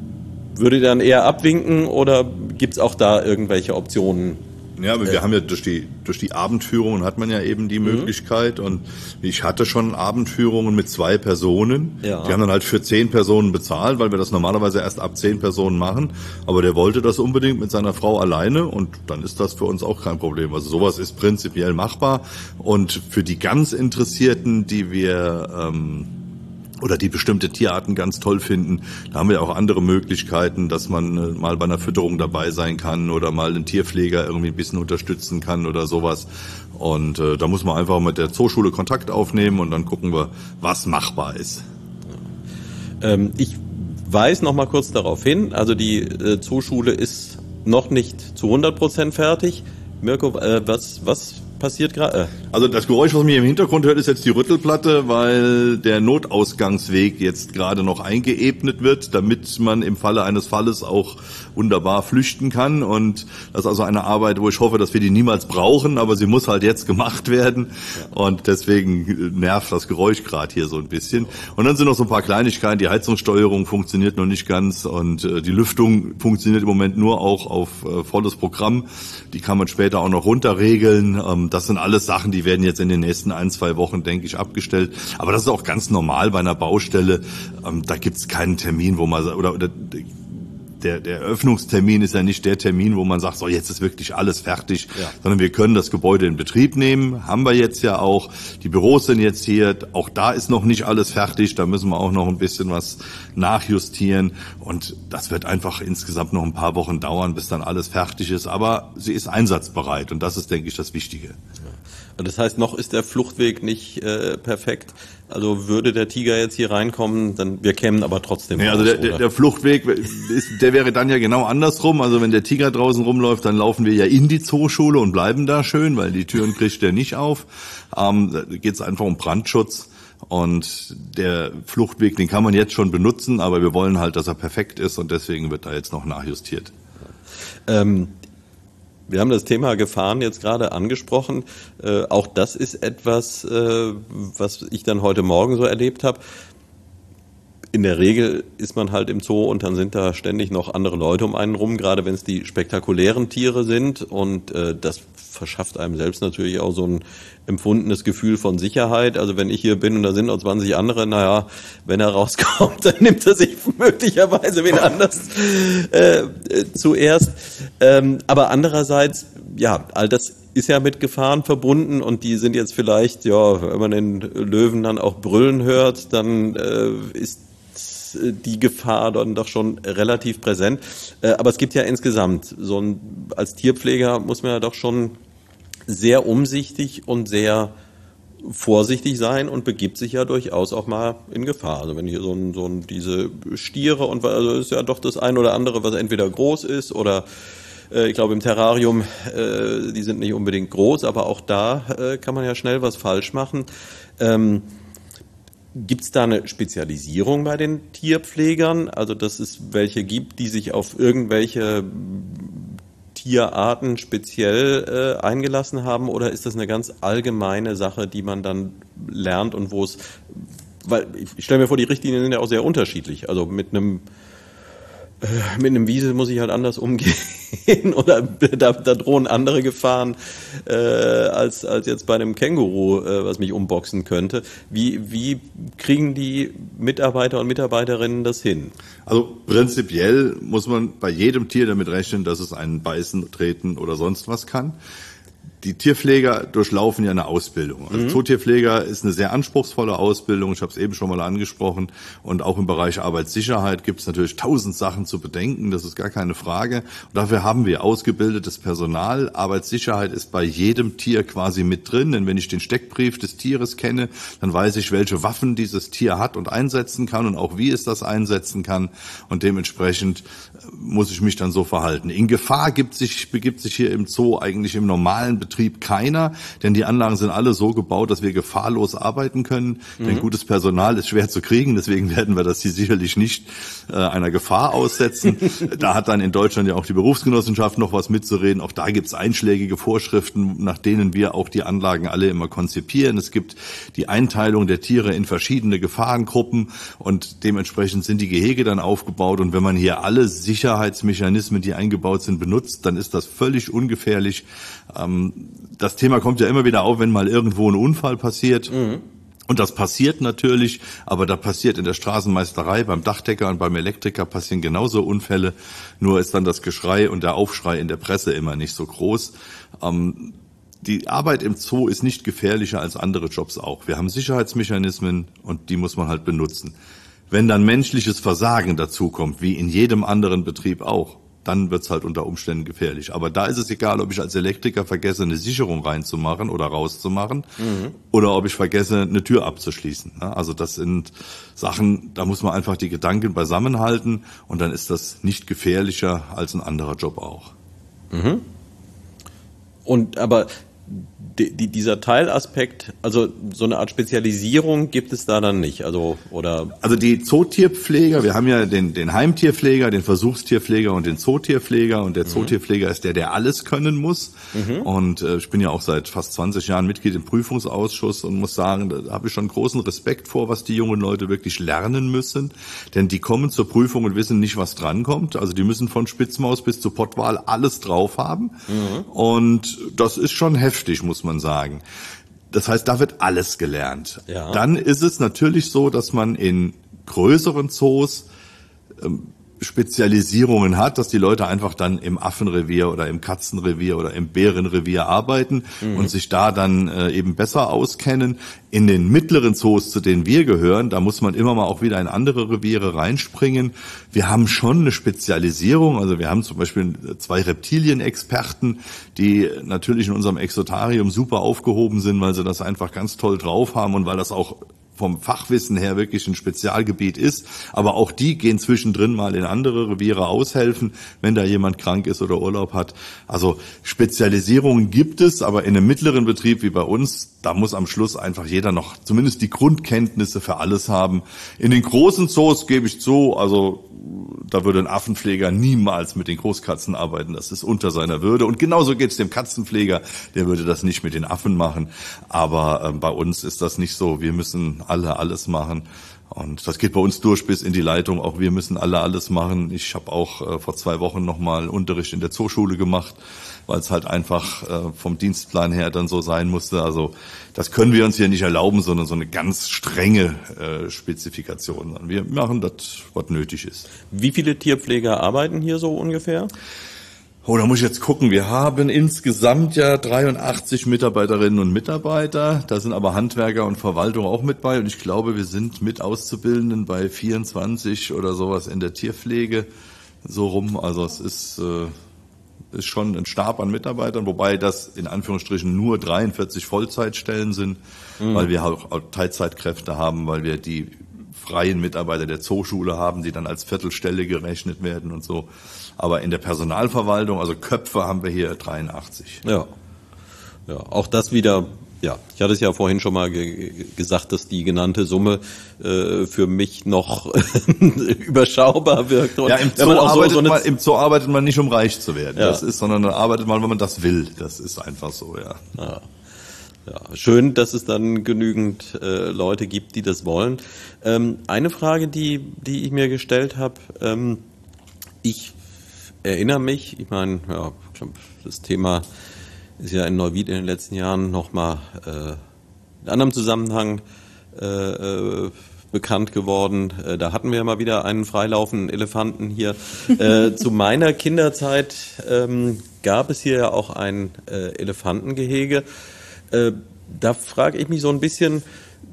würde dann eher abwinken oder gibt's auch da irgendwelche Optionen? Ja, aber wir haben ja durch die durch die Abendführungen hat man ja eben die mhm. Möglichkeit, und ich hatte schon Abendführungen mit zwei Personen. Ja. Die haben dann halt für zehn Personen bezahlt, weil wir das normalerweise erst ab zehn Personen machen. Aber der wollte das unbedingt mit seiner Frau alleine, und dann ist das für uns auch kein Problem. Also sowas ist prinzipiell machbar, und für die ganz Interessierten, die wir ähm, oder die bestimmte Tierarten ganz toll finden, da haben wir auch andere Möglichkeiten, dass man mal bei einer Fütterung dabei sein kann oder mal einen Tierpfleger irgendwie ein bisschen unterstützen kann oder sowas. Und äh, da muss man einfach mit der Zooschule Kontakt aufnehmen, und dann gucken wir, was machbar ist. Ähm, ich weise noch mal kurz darauf hin, also die äh, Zooschule ist noch nicht zu hundert Prozent fertig. Mirko, äh, was, was passiert gerade? Also das Geräusch, was man hier im Hintergrund hört, ist jetzt die Rüttelplatte, weil der Notausgangsweg jetzt gerade noch eingeebnet wird, damit man im Falle eines Falles auch wunderbar flüchten kann. Und das ist also eine Arbeit, wo ich hoffe, dass wir die niemals brauchen, aber sie muss halt jetzt gemacht werden. Und deswegen nervt das Geräusch gerade hier so ein bisschen. Und dann sind noch so ein paar Kleinigkeiten. Die Heizungssteuerung funktioniert noch nicht ganz, und äh, die Lüftung funktioniert im Moment nur auch auf äh, volles Programm. Die kann man später auch noch runterregeln. Ähm, das sind alles Sachen, die werden jetzt in den nächsten ein, zwei Wochen, denke ich, abgestellt. Aber das ist auch ganz normal bei einer Baustelle. Ähm, da gibt es keinen Termin, wo man oder, oder Der, der Eröffnungstermin ist ja nicht der Termin, wo man sagt, so jetzt ist wirklich alles fertig, ja. Sondern wir können das Gebäude in Betrieb nehmen, haben wir jetzt ja auch. Die Büros sind jetzt hier, auch da ist noch nicht alles fertig, da müssen wir auch noch ein bisschen was nachjustieren, und das wird einfach insgesamt noch ein paar Wochen dauern, bis dann alles fertig ist, aber sie ist einsatzbereit, und das ist, denke ich, das Wichtige. Ja. Das heißt, noch ist der Fluchtweg nicht äh, perfekt. Also würde der Tiger jetzt hier reinkommen, dann wir kämen aber trotzdem ja, also raus, der, der, der Fluchtweg, ist, der wäre dann ja genau andersrum. Also wenn der Tiger draußen rumläuft, dann laufen wir ja in die Zooschule und bleiben da schön, weil die Türen kriegt der nicht auf. Ähm, da geht es einfach um Brandschutz. Und der Fluchtweg, den kann man jetzt schon benutzen, aber wir wollen halt, dass er perfekt ist, und deswegen wird da jetzt noch nachjustiert. Ähm Wir haben das Thema Gefahren jetzt gerade angesprochen. Äh, auch das ist etwas, äh, was ich dann heute Morgen so erlebt habe. In der Regel ist man halt im Zoo, und dann sind da ständig noch andere Leute um einen rum, gerade wenn es die spektakulären Tiere sind. Und äh, das verschafft einem selbst natürlich auch so ein empfundenes Gefühl von Sicherheit. Also wenn ich hier bin und da sind noch zwanzig andere, naja, wenn er rauskommt, dann nimmt er sich möglicherweise wen anders äh, äh, zuerst. Ähm, aber andererseits, ja, all das ist ja mit Gefahren verbunden, und die sind jetzt vielleicht, ja, wenn man den Löwen dann auch brüllen hört, dann äh, ist die Gefahr dann doch schon relativ präsent. Äh, aber es gibt ja insgesamt so ein, als Tierpfleger muss man ja doch schon sehr umsichtig und sehr vorsichtig sein und begibt sich ja durchaus auch mal in Gefahr. Also wenn hier so ein, so ein diese Stiere, und also ist ja doch das ein oder andere, was entweder groß ist oder äh, ich glaube im Terrarium, äh, die sind nicht unbedingt groß, aber auch da äh, kann man ja schnell was falsch machen. Ähm, Gibt es da eine Spezialisierung bei den Tierpflegern? Also dass es welche gibt, die sich auf irgendwelche Tierarten speziell äh, eingelassen haben, oder ist das eine ganz allgemeine Sache, die man dann lernt und wo es, weil ich stelle mir vor, die Richtlinien sind ja auch sehr unterschiedlich. Also mit einem äh, mit einem Wiesel muss ich halt anders umgehen oder da, da drohen andere Gefahren äh, als als jetzt bei einem Känguru, äh, was mich umboxen könnte. Wie wie kriegen die Mitarbeiter und Mitarbeiterinnen das hin? Also prinzipiell muss man bei jedem Tier damit rechnen, dass es einen beißen, treten oder sonst was kann. Die Tierpfleger durchlaufen ja eine Ausbildung. Also mhm. Zootierpfleger ist eine sehr anspruchsvolle Ausbildung. Ich habe es eben schon mal angesprochen. Und auch im Bereich Arbeitssicherheit gibt es natürlich tausend Sachen zu bedenken. Das ist gar keine Frage. Und dafür haben wir ausgebildetes Personal. Arbeitssicherheit ist bei jedem Tier quasi mit drin. Denn wenn ich den Steckbrief des Tieres kenne, dann weiß ich, welche Waffen dieses Tier hat und einsetzen kann und auch wie es das einsetzen kann. Und dementsprechend muss ich mich dann so verhalten. In Gefahr gibt sich, begibt sich hier im Zoo eigentlich im normalen Betrieb Betrieb keiner, denn die Anlagen sind alle so gebaut, dass wir gefahrlos arbeiten können. Mhm. Denn gutes Personal ist schwer zu kriegen, deswegen werden wir das hier sicherlich nicht äh, einer Gefahr aussetzen. Da hat dann in Deutschland ja auch die Berufsgenossenschaft noch was mitzureden. Auch da gibt es einschlägige Vorschriften, nach denen wir auch die Anlagen alle immer konzipieren. Es gibt die Einteilung der Tiere in verschiedene Gefahrengruppen und dementsprechend sind die Gehege dann aufgebaut. Und wenn man hier alle Sicherheitsmechanismen, die eingebaut sind, benutzt, dann ist das völlig ungefährlich. Ähm, das Thema kommt ja immer wieder auf, wenn mal irgendwo ein Unfall passiert. Mhm. Und das passiert natürlich, aber da passiert in der Straßenmeisterei, beim Dachdecker und beim Elektriker passieren genauso Unfälle. Nur ist dann das Geschrei und der Aufschrei in der Presse immer nicht so groß. Ähm, die Arbeit im Zoo ist nicht gefährlicher als andere Jobs auch. Wir haben Sicherheitsmechanismen und die muss man halt benutzen. Wenn dann menschliches Versagen dazukommt, wie in jedem anderen Betrieb auch, dann wird's halt unter Umständen gefährlich. Aber da ist es egal, ob ich als Elektriker vergesse, eine Sicherung reinzumachen oder rauszumachen, mhm. oder ob ich vergesse, eine Tür abzuschließen. Also das sind Sachen, da muss man einfach die Gedanken beisammenhalten und dann ist das nicht gefährlicher als ein anderer Job auch. Mhm. Und aber die, die, dieser Teilaspekt, also so eine Art Spezialisierung gibt es da dann nicht, also oder? Also die Zootierpfleger, wir haben ja den, den Heimtierpfleger, den Versuchstierpfleger und den Zootierpfleger und der mhm. Zootierpfleger ist der, der alles können muss mhm. und äh, ich bin ja auch seit fast zwanzig Jahren Mitglied im Prüfungsausschuss und muss sagen, da habe ich schon großen Respekt vor, was die jungen Leute wirklich lernen müssen, denn die kommen zur Prüfung und wissen nicht, was drankommt, also die müssen von Spitzmaus bis zu Pottwal alles drauf haben mhm. und das ist schon heftig, muss man sagen. Das heißt, da wird alles gelernt. Ja. Dann ist es natürlich so, dass man in größeren Zoos ähm, Spezialisierungen hat, dass die Leute einfach dann im Affenrevier oder im Katzenrevier oder im Bärenrevier arbeiten mhm. und sich da dann äh, eben besser auskennen. In den mittleren Zoos, zu denen wir gehören, da muss man immer mal auch wieder in andere Reviere reinspringen. Wir haben schon eine Spezialisierung, also wir haben zum Beispiel zwei Reptilienexperten, die natürlich in unserem Exotarium super aufgehoben sind, weil sie das einfach ganz toll drauf haben und weil das auch vom Fachwissen her wirklich ein Spezialgebiet ist, aber auch die gehen zwischendrin mal in andere Reviere aushelfen, wenn da jemand krank ist oder Urlaub hat. Also Spezialisierungen gibt es, aber in einem mittleren Betrieb wie bei uns, da muss am Schluss einfach jeder noch zumindest die Grundkenntnisse für alles haben. In den großen Zoos gebe ich zu, also da würde ein Affenpfleger niemals mit den Großkatzen arbeiten, das ist unter seiner Würde. Und genauso geht es dem Katzenpfleger, der würde das nicht mit den Affen machen. Aber äh, bei uns ist das nicht so, wir müssen alle alles machen. Und das geht bei uns durch bis in die Leitung, auch wir müssen alle alles machen. Ich habe auch äh, vor zwei Wochen nochmal Unterricht in der Zooschule gemacht, weil es halt einfach äh, vom Dienstplan her dann so sein musste. Also das können wir uns hier nicht erlauben, sondern so eine ganz strenge äh, Spezifikation. Wir machen das, was nötig ist. Wie viele Tierpfleger arbeiten hier so ungefähr? Oh, da muss ich jetzt gucken. Wir haben insgesamt ja dreiundachtzig Mitarbeiterinnen und Mitarbeiter. Da sind aber Handwerker und Verwaltung auch mit bei. Und ich glaube, wir sind mit Auszubildenden bei vierundzwanzig oder sowas in der Tierpflege so rum. Also es ist, äh, ist schon ein Stab an Mitarbeitern, wobei das in Anführungsstrichen nur dreiundvierzig Vollzeitstellen sind, mhm. weil wir auch Teilzeitkräfte haben, weil wir die freien Mitarbeiter der Zooschule haben, die dann als Viertelstelle gerechnet werden und so. Aber in der Personalverwaltung, also Köpfe, haben wir hier dreiundachtzig. Ja, ja, auch das wieder, ja, ich hatte es ja vorhin schon mal ge- gesagt, dass die genannte Summe äh, für mich noch überschaubar wirkt. Und ja, im Zoo, arbeitet so, so man, im Zoo arbeitet man nicht, um reich zu werden. Ja. Das ist, sondern da arbeitet man, wenn man das will. Das ist einfach so, ja. Ja. Ja, schön, dass es dann genügend äh, Leute gibt, die das wollen. Ähm, eine Frage, die die ich mir gestellt habe, ähm, ich erinnere mich, ich meine, ja, ich glaub, das Thema ist ja in Neuwied in den letzten Jahren nochmal äh, in anderem Zusammenhang äh, äh, bekannt geworden. Äh, da hatten wir ja mal wieder einen freilaufenden Elefanten hier. Äh, zu meiner Kinderzeit ähm, gab es hier ja auch ein äh, Elefantengehege. Äh, da frage ich mich so ein bisschen,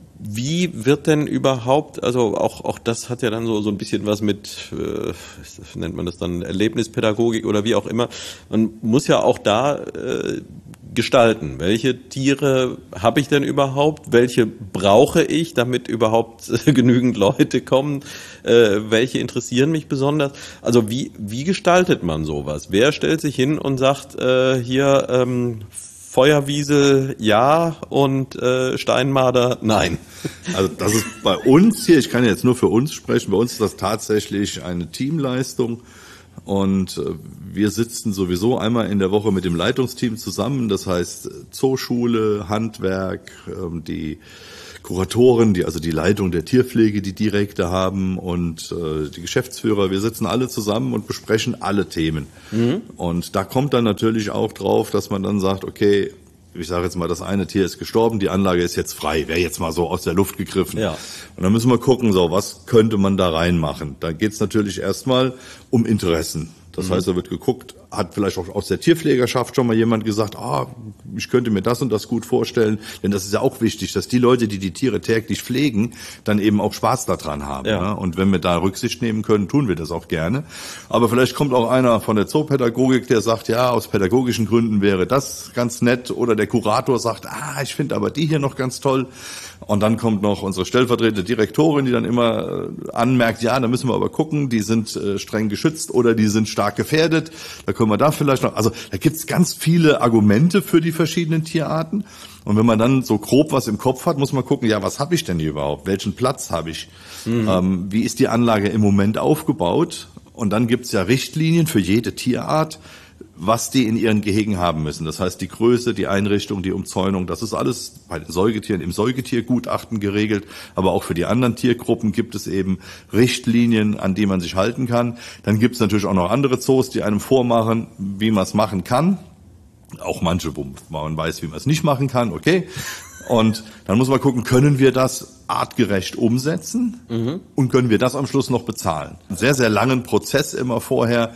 wie wird denn überhaupt, also auch auch das hat ja dann so so ein bisschen was mit, äh, nennt man das dann Erlebnispädagogik oder wie auch immer. Man muss ja auch da äh, gestalten. Welche Tiere habe ich denn überhaupt? Welche brauche ich, damit überhaupt äh, genügend Leute kommen? Äh, welche interessieren mich besonders? Also wie wie gestaltet man sowas? Wer stellt sich hin und sagt, äh, hier ähm, Feuerwiesel ja und äh, Steinmarder nein. Also das ist bei uns hier, ich kann jetzt nur für uns sprechen, bei uns ist das tatsächlich eine Teamleistung. Und wir sitzen sowieso einmal in der Woche mit dem Leitungsteam zusammen, das heißt Zooschule, Handwerk, die Kuratoren, die also die Leitung der Tierpflege, die direkte haben und äh, die Geschäftsführer. Wir sitzen alle zusammen und besprechen alle Themen. Mhm. Und da kommt dann natürlich auch drauf, dass man dann sagt, okay, ich sage jetzt mal, das eine Tier ist gestorben, die Anlage ist jetzt frei, wäre jetzt mal so aus der Luft gegriffen. Ja. Und dann müssen wir gucken, so was könnte man da reinmachen. Da geht es natürlich erstmal um Interessen. Das mhm. heißt, da wird geguckt, hat vielleicht auch aus der Tierpflegerschaft schon mal jemand gesagt, ah, ich könnte mir das und das gut vorstellen. Denn das ist ja auch wichtig, dass die Leute, die die Tiere täglich pflegen, dann eben auch Spaß daran haben. Ja. Ne? Und wenn wir da Rücksicht nehmen können, tun wir das auch gerne. Aber vielleicht kommt auch einer von der Zoopädagogik, der sagt, ja, aus pädagogischen Gründen wäre das ganz nett. Oder der Kurator sagt, ah, ich finde aber die hier noch ganz toll. Und dann kommt noch unsere stellvertretende Direktorin, die dann immer äh, anmerkt, ja, da müssen wir aber gucken, die sind äh, streng geschützt oder die sind stark gefährdet. Da können wir da vielleicht noch, also da gibt's ganz viele Argumente für die verschiedenen Tierarten. Und wenn man dann so grob was im Kopf hat, muss man gucken, ja, was habe ich denn hier überhaupt? Welchen Platz habe ich? Mhm. Ähm, wie ist die Anlage im Moment aufgebaut? Und dann gibt's ja Richtlinien für jede Tierart, was die in ihren Gehegen haben müssen. Das heißt, die Größe, die Einrichtung, die Umzäunung, das ist alles bei den Säugetieren im Säugetiergutachten geregelt. Aber auch für die anderen Tiergruppen gibt es eben Richtlinien, an die man sich halten kann. Dann gibt es natürlich auch noch andere Zoos, die einem vormachen, wie man es machen kann. Auch manche, wo man weiß, wie man es nicht machen kann, okay. Und dann muss man gucken, können wir das artgerecht umsetzen mhm. und können wir das am Schluss noch bezahlen. Einen sehr, sehr langen Prozess immer vorher.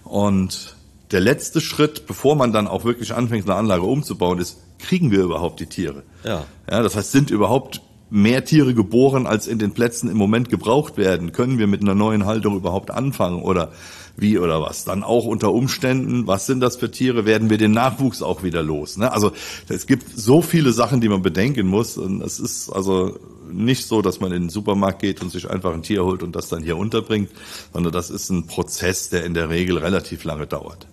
Und der letzte Schritt, bevor man dann auch wirklich anfängt, eine Anlage umzubauen, ist, kriegen wir überhaupt die Tiere? Ja. Ja, das heißt, sind überhaupt mehr Tiere geboren, als in den Plätzen im Moment gebraucht werden? Können wir mit einer neuen Haltung überhaupt anfangen oder wie oder was? Dann auch unter Umständen, was sind das für Tiere? Werden wir den Nachwuchs auch wieder los? Ne? Also es gibt so viele Sachen, die man bedenken muss. Und es ist also nicht so, dass man in den Supermarkt geht und sich einfach ein Tier holt und das dann hier unterbringt, sondern das ist ein Prozess, der in der Regel relativ lange dauert.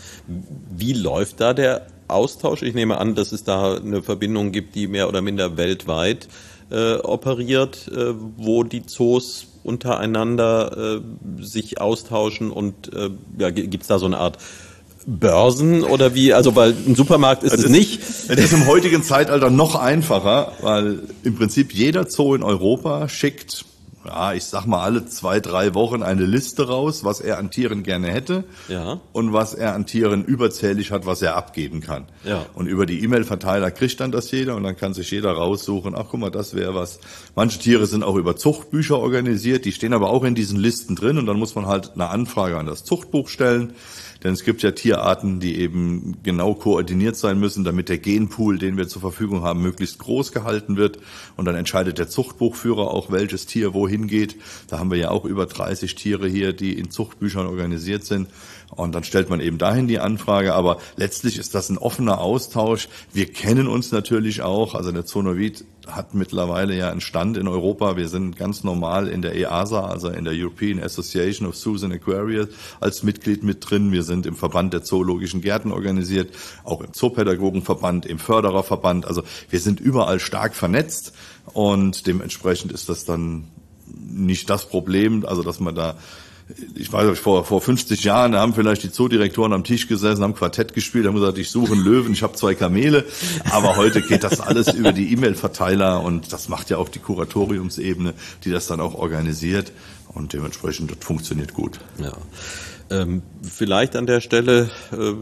Wie läuft da der Austausch? Ich nehme an, dass es da eine Verbindung gibt, die mehr oder minder weltweit äh, operiert, äh, wo die Zoos untereinander äh, sich austauschen und äh, ja, gibt es da so eine Art Börsen oder wie? Also weil ein Supermarkt ist es nicht. Es ist im heutigen Zeitalter noch einfacher, weil im Prinzip jeder Zoo in Europa schickt, ja, ich sag mal alle zwei, drei Wochen eine Liste raus, was er an Tieren gerne hätte ja. und was er an Tieren überzählig hat, was er abgeben kann. Ja. Und über die E-Mail-Verteiler kriegt dann das jeder und dann kann sich jeder raussuchen, ach guck mal, das wäre was. Manche Tiere sind auch über Zuchtbücher organisiert, die stehen aber auch in diesen Listen drin und dann muss man halt eine Anfrage an das Zuchtbuch stellen. Denn es gibt ja Tierarten, die eben genau koordiniert sein müssen, damit der Genpool, den wir zur Verfügung haben, möglichst groß gehalten wird. Und dann entscheidet der Zuchtbuchführer auch, welches Tier wohin geht. Da haben wir ja auch über dreißig Tiere hier, die in Zuchtbüchern organisiert sind. Und dann stellt man eben dahin die Anfrage. Aber letztlich ist das ein offener Austausch. Wir kennen uns natürlich auch. Also der Zoonovid hat mittlerweile ja einen Stand in Europa. Wir sind ganz normal in der E A S A, also in der European Association of Zoos and Aquariums, als Mitglied mit drin. Wir sind im Verband der Zoologischen Gärten organisiert, auch im Zoopädagogenverband, im Fördererverband. Also wir sind überall stark vernetzt und dementsprechend ist das dann nicht das Problem, also dass man da, ich weiß nicht, vor, vor fünfzig Jahren, da haben vielleicht die Zoodirektoren am Tisch gesessen, haben Quartett gespielt, haben gesagt, ich suche einen Löwen, ich habe zwei Kamele. Aber heute geht das alles über die E-Mail-Verteiler und das macht ja auch die Kuratoriumsebene, die das dann auch organisiert und dementsprechend, das funktioniert gut. Ja. Ähm, vielleicht an der Stelle äh,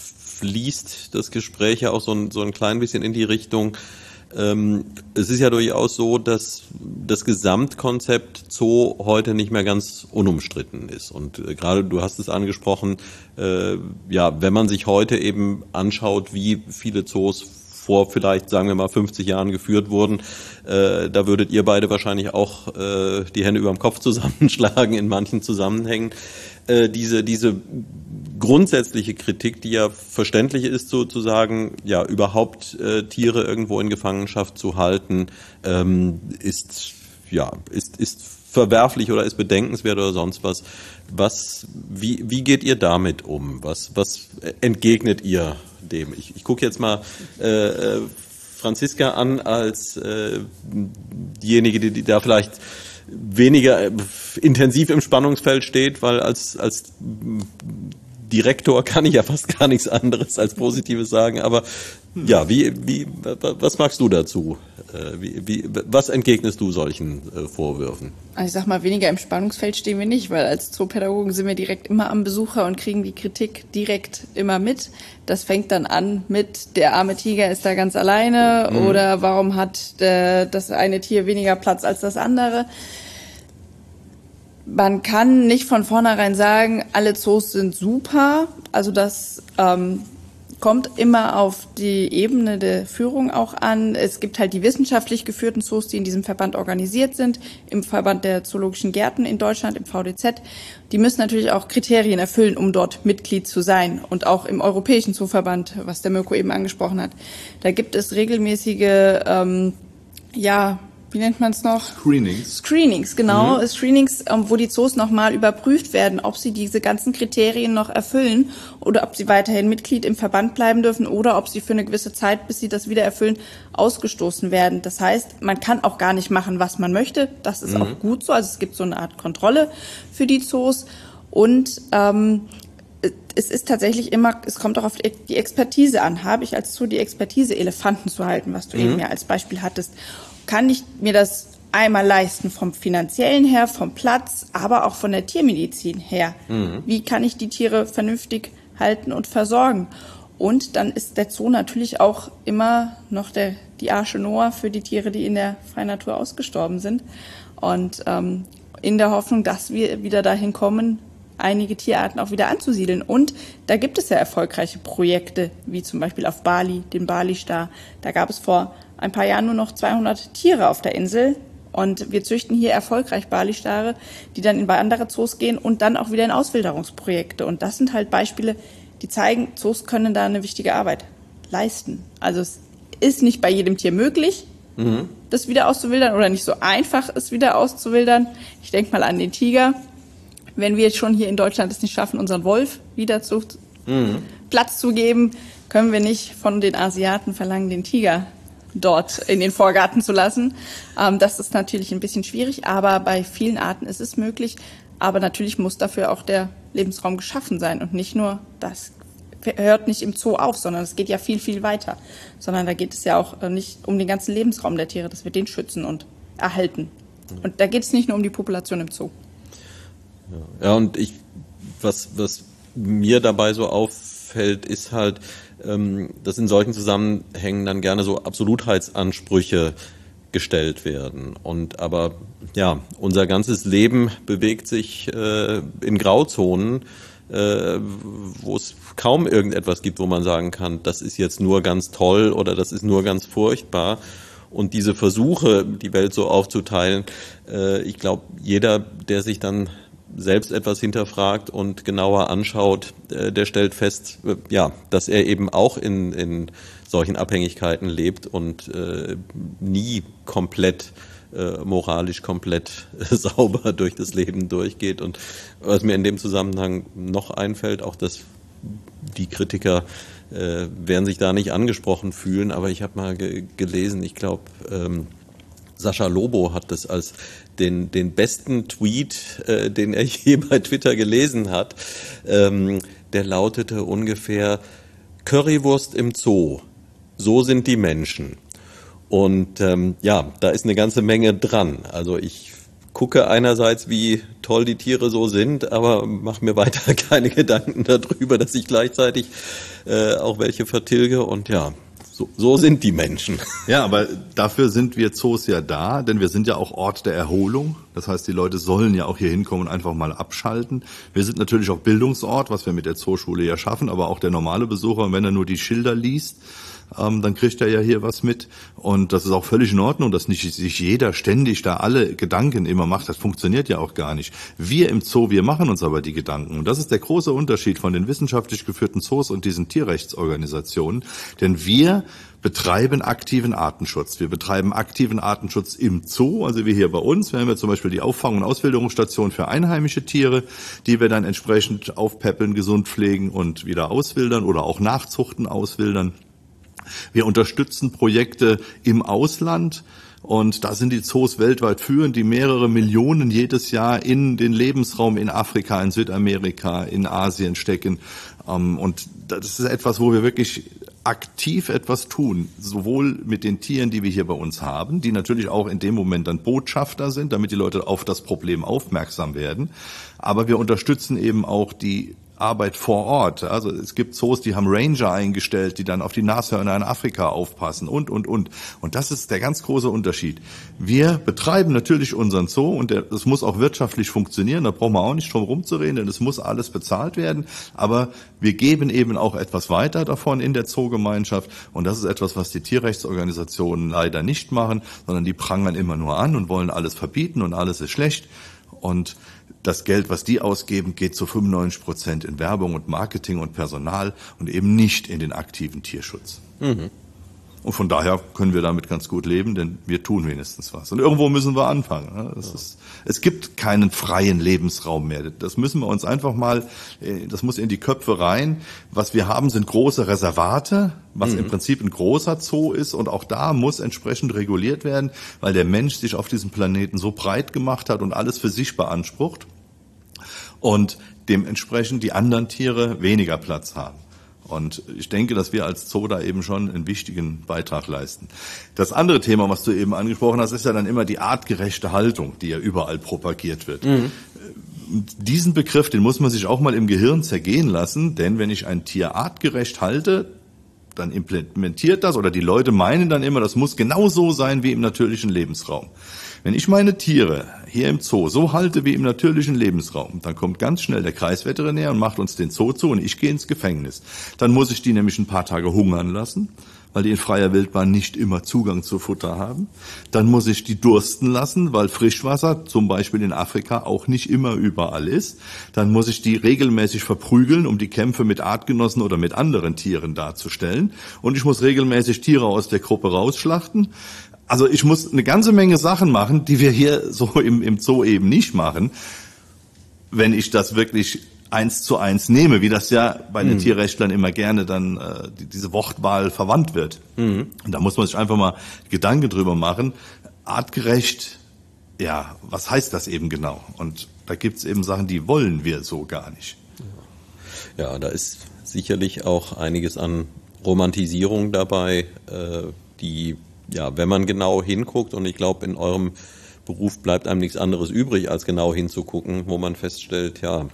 fließt das Gespräch ja auch so ein, so ein klein bisschen in die Richtung, Ähm, es ist ja durchaus so, dass das Gesamtkonzept Zoo heute nicht mehr ganz unumstritten ist. Und äh, gerade du hast es angesprochen, äh, ja, wenn man sich heute eben anschaut, wie viele Zoos vor vielleicht, sagen wir mal, fünfzig Jahren geführt wurden, äh, da würdet ihr beide wahrscheinlich auch äh, die Hände überm Kopf zusammenschlagen in manchen Zusammenhängen. Äh, diese, diese grundsätzliche Kritik, die ja verständlich ist, so zu sagen, ja, überhaupt äh, Tiere irgendwo in Gefangenschaft zu halten, ähm, ist, ja, ist, ist verwerflich oder ist bedenkenswert oder sonst was. Was, wie, wie geht ihr damit um? Was, was entgegnet ihr dem? Ich, ich gucke jetzt mal äh, Franziska an als äh, diejenige, die, die da vielleicht weniger intensiv im Spannungsfeld steht, weil als, als Direktor kann ich ja fast gar nichts anderes als Positives sagen, aber ja, wie, wie, was magst du dazu? Wie, wie, was entgegnest du solchen Vorwürfen? Also ich sag mal, weniger im Spannungsfeld stehen wir nicht, weil als Zoopädagogen sind wir direkt immer am Besucher und kriegen die Kritik direkt immer mit. Das fängt dann an mit, der arme Tiger ist da ganz alleine mhm. oder warum hat der, das eine Tier weniger Platz als das andere. Man kann nicht von vornherein sagen, alle Zoos sind super. Also das ähm, kommt immer auf die Ebene der Führung auch an. Es gibt halt die wissenschaftlich geführten Zoos, die in diesem Verband organisiert sind, im Verband der Zoologischen Gärten in Deutschland, im V D Z. Die müssen natürlich auch Kriterien erfüllen, um dort Mitglied zu sein. Und auch im Europäischen Zooverband, was der Mirko eben angesprochen hat. Da gibt es regelmäßige, ähm, ja, wie nennt man es noch? Screenings. Screenings, genau. Mhm. Screenings, wo die Zoos nochmal überprüft werden, ob sie diese ganzen Kriterien noch erfüllen oder ob sie weiterhin Mitglied im Verband bleiben dürfen oder ob sie für eine gewisse Zeit, bis sie das wieder erfüllen, ausgestoßen werden. Das heißt, man kann auch gar nicht machen, was man möchte. Das ist mhm. auch gut so. Also es gibt so eine Art Kontrolle für die Zoos. Und ähm, es ist tatsächlich immer, es kommt auch auf die Expertise an. Habe ich als Zoo die Expertise, Elefanten zu halten, was du mhm. eben ja als Beispiel hattest? Kann ich mir das einmal leisten vom Finanziellen her, vom Platz, aber auch von der Tiermedizin her? Mhm. Wie kann ich die Tiere vernünftig halten und versorgen? Und dann ist der Zoo natürlich auch immer noch der, die Arche Noah für die Tiere, die in der freien Natur ausgestorben sind. Und ähm, in der Hoffnung, dass wir wieder dahin kommen, einige Tierarten auch wieder anzusiedeln. Und da gibt es ja erfolgreiche Projekte, wie zum Beispiel auf Bali, den Bali-Star. Da gab es vor ein paar Jahren nur noch zweihundert Tiere auf der Insel. Und wir züchten hier erfolgreich Bali-Stare, die dann in andere Zoos gehen und dann auch wieder in Auswilderungsprojekte. Und das sind halt Beispiele, die zeigen, Zoos können da eine wichtige Arbeit leisten. Also es ist nicht bei jedem Tier möglich, mhm. das wieder auszuwildern oder nicht so einfach, es wieder auszuwildern. Ich denke mal an den Tiger. Wenn wir jetzt schon hier in Deutschland es nicht schaffen, unseren Wolf wieder zu mhm. Platz zu geben, können wir nicht von den Asiaten verlangen, den Tiger dort in den Vorgarten zu lassen. Ähm, das ist natürlich ein bisschen schwierig, aber bei vielen Arten ist es möglich. Aber natürlich muss dafür auch der Lebensraum geschaffen sein und nicht nur, das hört nicht im Zoo auf, sondern es geht ja viel, viel weiter. Sondern da geht es ja auch nicht um den ganzen Lebensraum der Tiere, dass wir den schützen und erhalten. Und da geht es nicht nur um die Population im Zoo. Ja, und ich, was, was mir dabei so auffällt, ist halt, dass in solchen Zusammenhängen dann gerne so Absolutheitsansprüche gestellt werden. Und aber ja, unser ganzes Leben bewegt sich äh, in Grauzonen, äh, wo es kaum irgendetwas gibt, wo man sagen kann, das ist jetzt nur ganz toll oder das ist nur ganz furchtbar. Und diese Versuche, die Welt so aufzuteilen, äh, ich glaube, jeder, der sich dann selbst etwas hinterfragt und genauer anschaut, äh, der stellt fest, äh, ja, dass er eben auch in, in solchen Abhängigkeiten lebt und äh, nie komplett äh, moralisch komplett äh, sauber durch das Leben durchgeht. Und was mir in dem Zusammenhang noch einfällt, auch dass die Kritiker äh, werden sich da nicht angesprochen fühlen, aber ich habe mal ge- gelesen, ich glaube, ähm, Sascha Lobo hat das als den, den besten Tweet, äh, den er je bei Twitter gelesen hat. Ähm, der lautete ungefähr: Currywurst im Zoo, so sind die Menschen. Und ähm, ja, da ist eine ganze Menge dran. Also ich gucke einerseits, wie toll die Tiere so sind, aber mache mir weiter keine Gedanken darüber, dass ich gleichzeitig äh, auch welche vertilge. Und ja, So, so sind die Menschen. Ja, aber dafür sind wir Zoos ja da, denn wir sind ja auch Ort der Erholung. Das heißt, die Leute sollen ja auch hier hinkommen und einfach mal abschalten. Wir sind natürlich auch Bildungsort, was wir mit der Zooschule ja schaffen, aber auch der normale Besucher, wenn er nur die Schilder liest, ähm, dann kriegt er ja hier was mit. Und das ist auch völlig in Ordnung, dass nicht sich jeder ständig da alle Gedanken immer macht. Das funktioniert ja auch gar nicht. Wir im Zoo, wir machen uns aber die Gedanken. Und das ist der große Unterschied von den wissenschaftlich geführten Zoos und diesen Tierrechtsorganisationen. Denn wir betreiben aktiven Artenschutz. Wir betreiben aktiven Artenschutz im Zoo, also wie hier bei uns. Wir haben ja zum Beispiel Beispiel die Auffang- und Auswilderungsstation für einheimische Tiere, die wir dann entsprechend aufpäppeln, gesund pflegen und wieder auswildern oder auch nachzuchten, auswildern. Wir unterstützen Projekte im Ausland. Und da sind die Zoos weltweit führend, die mehrere Millionen jedes Jahr in den Lebensraum in Afrika, in Südamerika, in Asien stecken. Und das ist etwas, wo wir wirklich aktiv etwas tun, sowohl mit den Tieren, die wir hier bei uns haben, die natürlich auch in dem Moment dann Botschafter sind, damit die Leute auf das Problem aufmerksam werden. Aber wir unterstützen eben auch die Arbeit vor Ort. Also es gibt Zoos, die haben Ranger eingestellt, die dann auf die Nashörner in Afrika aufpassen und, und, und. Und das ist der ganz große Unterschied. Wir betreiben natürlich unseren Zoo und es muss auch wirtschaftlich funktionieren. Da brauchen wir auch nicht drum rumzureden, denn es muss alles bezahlt werden. Aber wir geben eben auch etwas weiter davon in der Zoogemeinschaft. Und das ist etwas, was die Tierrechtsorganisationen leider nicht machen, sondern die prangern immer nur an und wollen alles verbieten und alles ist schlecht. Und das Geld, was die ausgeben, geht zu fünfundneunzig Prozent in Werbung und Marketing und Personal und eben nicht in den aktiven Tierschutz. Mhm. Und von daher können wir damit ganz gut leben, denn wir tun wenigstens was. Und irgendwo müssen wir anfangen. Das ist, es gibt keinen freien Lebensraum mehr. Das müssen wir uns einfach mal, das muss in die Köpfe rein. Was wir haben, sind große Reservate, was mhm. im Prinzip ein großer Zoo ist. Und auch da muss entsprechend reguliert werden, weil der Mensch sich auf diesem Planeten so breit gemacht hat und alles für sich beansprucht. Und dementsprechend die anderen Tiere weniger Platz haben. Und ich denke, dass wir als Zoo da eben schon einen wichtigen Beitrag leisten. Das andere Thema, was du eben angesprochen hast, ist ja dann immer die artgerechte Haltung, die ja überall propagiert wird. Mhm. Diesen Begriff, den muss man sich auch mal im Gehirn zergehen lassen, denn wenn ich ein Tier artgerecht halte, dann implementiert das, oder die Leute meinen dann immer, das muss genau so sein wie im natürlichen Lebensraum. Wenn ich meine Tiere hier im Zoo so halte wie im natürlichen Lebensraum, dann kommt ganz schnell der Kreisveterinär und macht uns den Zoo zu und ich gehe ins Gefängnis. Dann muss ich die nämlich ein paar Tage hungern lassen, weil die in freier Wildbahn nicht immer Zugang zu Futter haben. Dann muss ich die dursten lassen, weil Frischwasser zum Beispiel in Afrika auch nicht immer überall ist. Dann muss ich die regelmäßig verprügeln, um die Kämpfe mit Artgenossen oder mit anderen Tieren darzustellen. Und ich muss regelmäßig Tiere aus der Gruppe rausschlachten. Also ich muss eine ganze Menge Sachen machen, die wir hier so im, im Zoo eben nicht machen, wenn ich das wirklich eins zu eins nehme, wie das ja bei den mhm. Tierrechtlern immer gerne dann äh, die, diese Wortwahl verwandt wird. Mhm. Und da muss man sich einfach mal Gedanken drüber machen. Artgerecht, ja, was heißt das eben genau? Und da gibt's eben Sachen, die wollen wir so gar nicht. Ja, da ist sicherlich auch einiges an Romantisierung dabei, äh, die ja, wenn man genau hinguckt, und ich glaube, in eurem Beruf bleibt einem nichts anderes übrig, als genau hinzugucken, wo man feststellt, ja,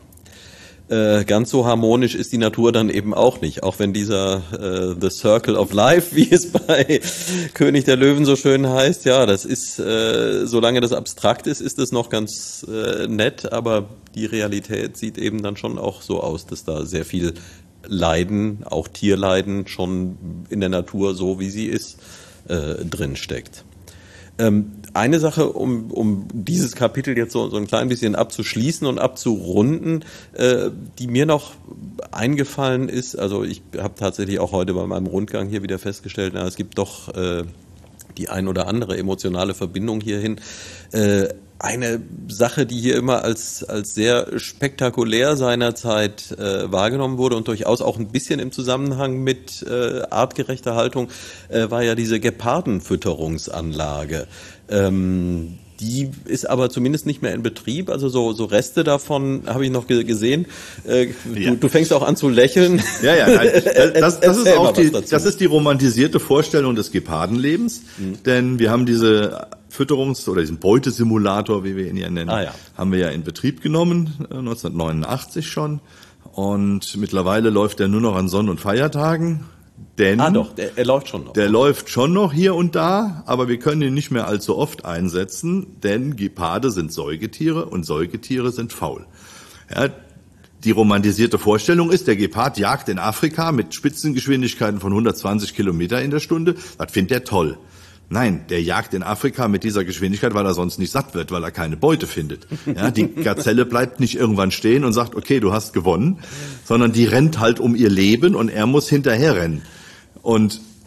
äh, ganz so harmonisch ist die Natur dann eben auch nicht. Auch wenn dieser äh, The Circle of Life, wie es bei König der Löwen so schön heißt, ja, das ist, äh, solange das abstrakt ist, ist es noch ganz äh, nett, aber die Realität sieht eben dann schon auch so aus, dass da sehr viel Leiden, auch Tierleiden, schon in der Natur so, wie sie ist, Äh, drin steckt. Ähm, eine Sache, um, um dieses Kapitel jetzt so, so ein klein bisschen abzuschließen und abzurunden, äh, die mir noch eingefallen ist, also ich habe tatsächlich auch heute bei meinem Rundgang hier wieder festgestellt, na, es gibt doch äh, die ein oder andere emotionale Verbindung hierhin. Äh, Eine Sache, die hier immer als als sehr spektakulär seinerzeit äh, wahrgenommen wurde und durchaus auch ein bisschen im Zusammenhang mit äh, artgerechter Haltung, äh, war ja diese Gepardenfütterungsanlage. Ähm, die ist aber zumindest nicht mehr in Betrieb, also so so Reste davon habe ich noch ge- gesehen. Äh, ja. du, du fängst auch an zu lächeln. Ja, ja, nein. Das, das, ist auch die, das ist die romantisierte Vorstellung des Gepardenlebens, mhm. denn wir haben diese Fütterungs- oder diesen Beutesimulator, wie wir ihn ja nennen, ah, ja. haben wir ja in Betrieb genommen, neunzehnhundertneunundachtzig schon. Und mittlerweile läuft er nur noch an Sonn- und Feiertagen. Denn ah doch, der, er läuft schon noch. Der läuft schon noch hier und da, aber wir können ihn nicht mehr allzu oft einsetzen, denn Geparde sind Säugetiere und Säugetiere sind faul. Ja, die romantisierte Vorstellung ist, der Gepard jagt in Afrika mit Spitzengeschwindigkeiten von hundertzwanzig Kilometer in der Stunde. Das findet er toll. Nein, der jagt in Afrika mit dieser Geschwindigkeit, weil er sonst nicht satt wird, weil er keine Beute findet. Ja, die Gazelle bleibt nicht irgendwann stehen und sagt, okay, du hast gewonnen, sondern die rennt halt um ihr Leben und er muss hinterher rennen. Und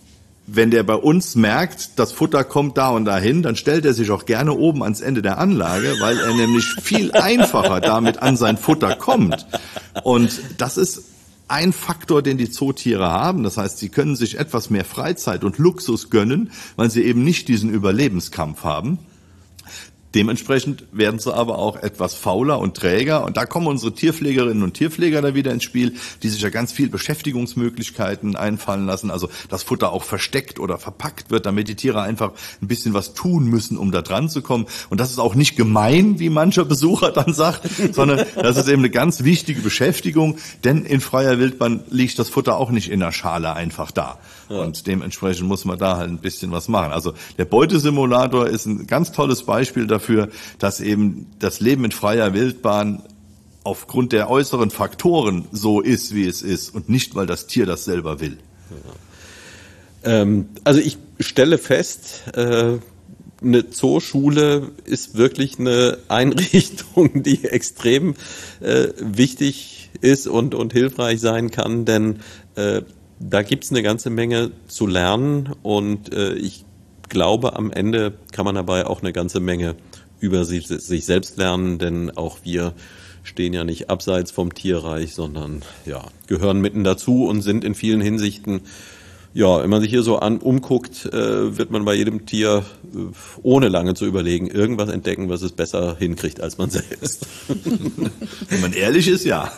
wenn der bei uns merkt, das Futter kommt da und dahin, dann stellt er sich auch gerne oben ans Ende der Anlage, weil er nämlich viel einfacher damit an sein Futter kommt. Und das ist ein Faktor, den die Zootiere haben. Das heißt, sie können sich etwas mehr Freizeit und Luxus gönnen, weil sie eben nicht diesen Überlebenskampf haben. Dementsprechend werden sie aber auch etwas fauler und träger. Und da kommen unsere Tierpflegerinnen und Tierpfleger da wieder ins Spiel, die sich ja ganz viel Beschäftigungsmöglichkeiten einfallen lassen. Also das Futter auch versteckt oder verpackt wird, damit die Tiere einfach ein bisschen was tun müssen, um da dran zu kommen. Und das ist auch nicht gemein, wie mancher Besucher dann sagt, sondern das ist eben eine ganz wichtige Beschäftigung. Denn in freier Wildbahn liegt das Futter auch nicht in der Schale einfach da. Und dementsprechend muss man da halt ein bisschen was machen. Also der Beutesimulator ist ein ganz tolles Beispiel dafür, dass eben das Leben in freier Wildbahn aufgrund der äußeren Faktoren so ist, wie es ist und nicht, weil das Tier das selber will. Ja. Ähm, also ich stelle fest, äh, eine Zooschule ist wirklich eine Einrichtung, die extrem äh, wichtig ist und, und hilfreich sein kann, denn äh, da gibt's eine ganze Menge zu lernen und äh, ich glaube, am Ende kann man dabei auch eine ganze Menge über sich, sich selbst lernen, denn auch wir stehen ja nicht abseits vom Tierreich, sondern ja, gehören mitten dazu und sind in vielen Hinsichten, ja, wenn man sich hier so an umguckt, äh, wird man bei jedem Tier, äh, ohne lange zu überlegen, irgendwas entdecken, was es besser hinkriegt als man selbst. Wenn man ehrlich ist, ja.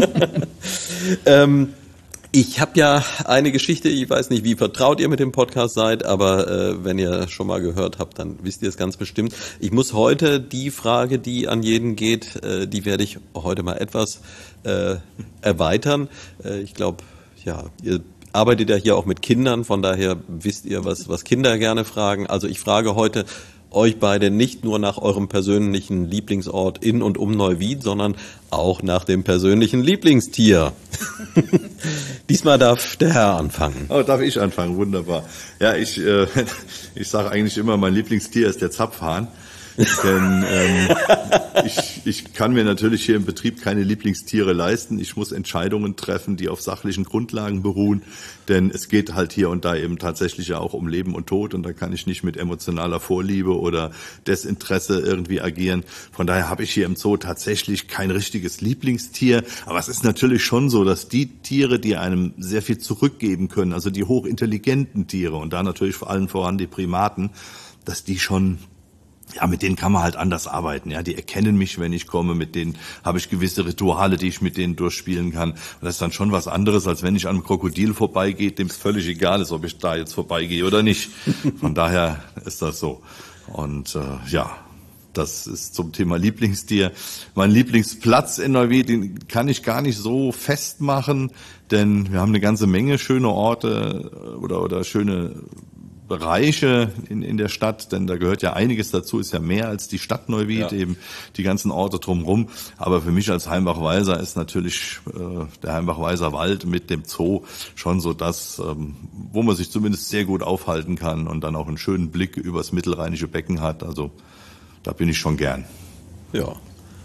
ähm, Ich habe ja eine Geschichte, ich weiß nicht, wie vertraut ihr mit dem Podcast seid, aber äh, wenn ihr schon mal gehört habt, dann wisst ihr es ganz bestimmt. Ich muss heute die Frage, die an jeden geht, äh, die werde ich heute mal etwas äh, erweitern. Äh, ich glaube, ja, ihr arbeitet ja hier auch mit Kindern, von daher wisst ihr, was, was Kinder gerne fragen. Also ich frage heute euch beide nicht nur nach eurem persönlichen Lieblingsort in und um Neuwied, sondern auch nach dem persönlichen Lieblingstier. Diesmal darf der Herr anfangen. Oh, darf ich anfangen? Wunderbar. Ja, ich, äh, ich sage eigentlich immer, mein Lieblingstier ist der Zapfhahn. Denn ähm, ich, ich kann mir natürlich hier im Betrieb keine Lieblingstiere leisten. Ich muss Entscheidungen treffen, die auf sachlichen Grundlagen beruhen. Denn es geht halt hier und da eben tatsächlich ja auch um Leben und Tod. Und da kann ich nicht mit emotionaler Vorliebe oder Desinteresse irgendwie agieren. Von daher habe ich hier im Zoo tatsächlich kein richtiges Lieblingstier. Aber es ist natürlich schon so, dass die Tiere, die einem sehr viel zurückgeben können, also die hochintelligenten Tiere und da natürlich vor allem voran die Primaten, dass die schon... Ja, mit denen kann man halt anders arbeiten. Ja, die erkennen mich, wenn ich komme. Mit denen habe ich gewisse Rituale, die ich mit denen durchspielen kann. Und das ist dann schon was anderes, als wenn ich an einem Krokodil vorbeigehe, dem es völlig egal ist, ob ich da jetzt vorbeigehe oder nicht. Von daher ist das so. Und äh, ja, das ist zum Thema Lieblingstier. Mein Lieblingsplatz in Neuwied, den kann ich gar nicht so festmachen, denn wir haben eine ganze Menge schöne Orte oder oder schöne Bereiche in, in der Stadt, denn da gehört ja einiges dazu, ist ja mehr als die Stadt Neuwied, ja. Eben die ganzen Orte drumherum. Aber für mich als Heimbach-Weiser ist natürlich äh, der Heimbach-Weiser Wald mit dem Zoo schon so das, ähm, wo man sich zumindest sehr gut aufhalten kann und dann auch einen schönen Blick übers mittelrheinische Becken hat. Also da bin ich schon gern. Ja.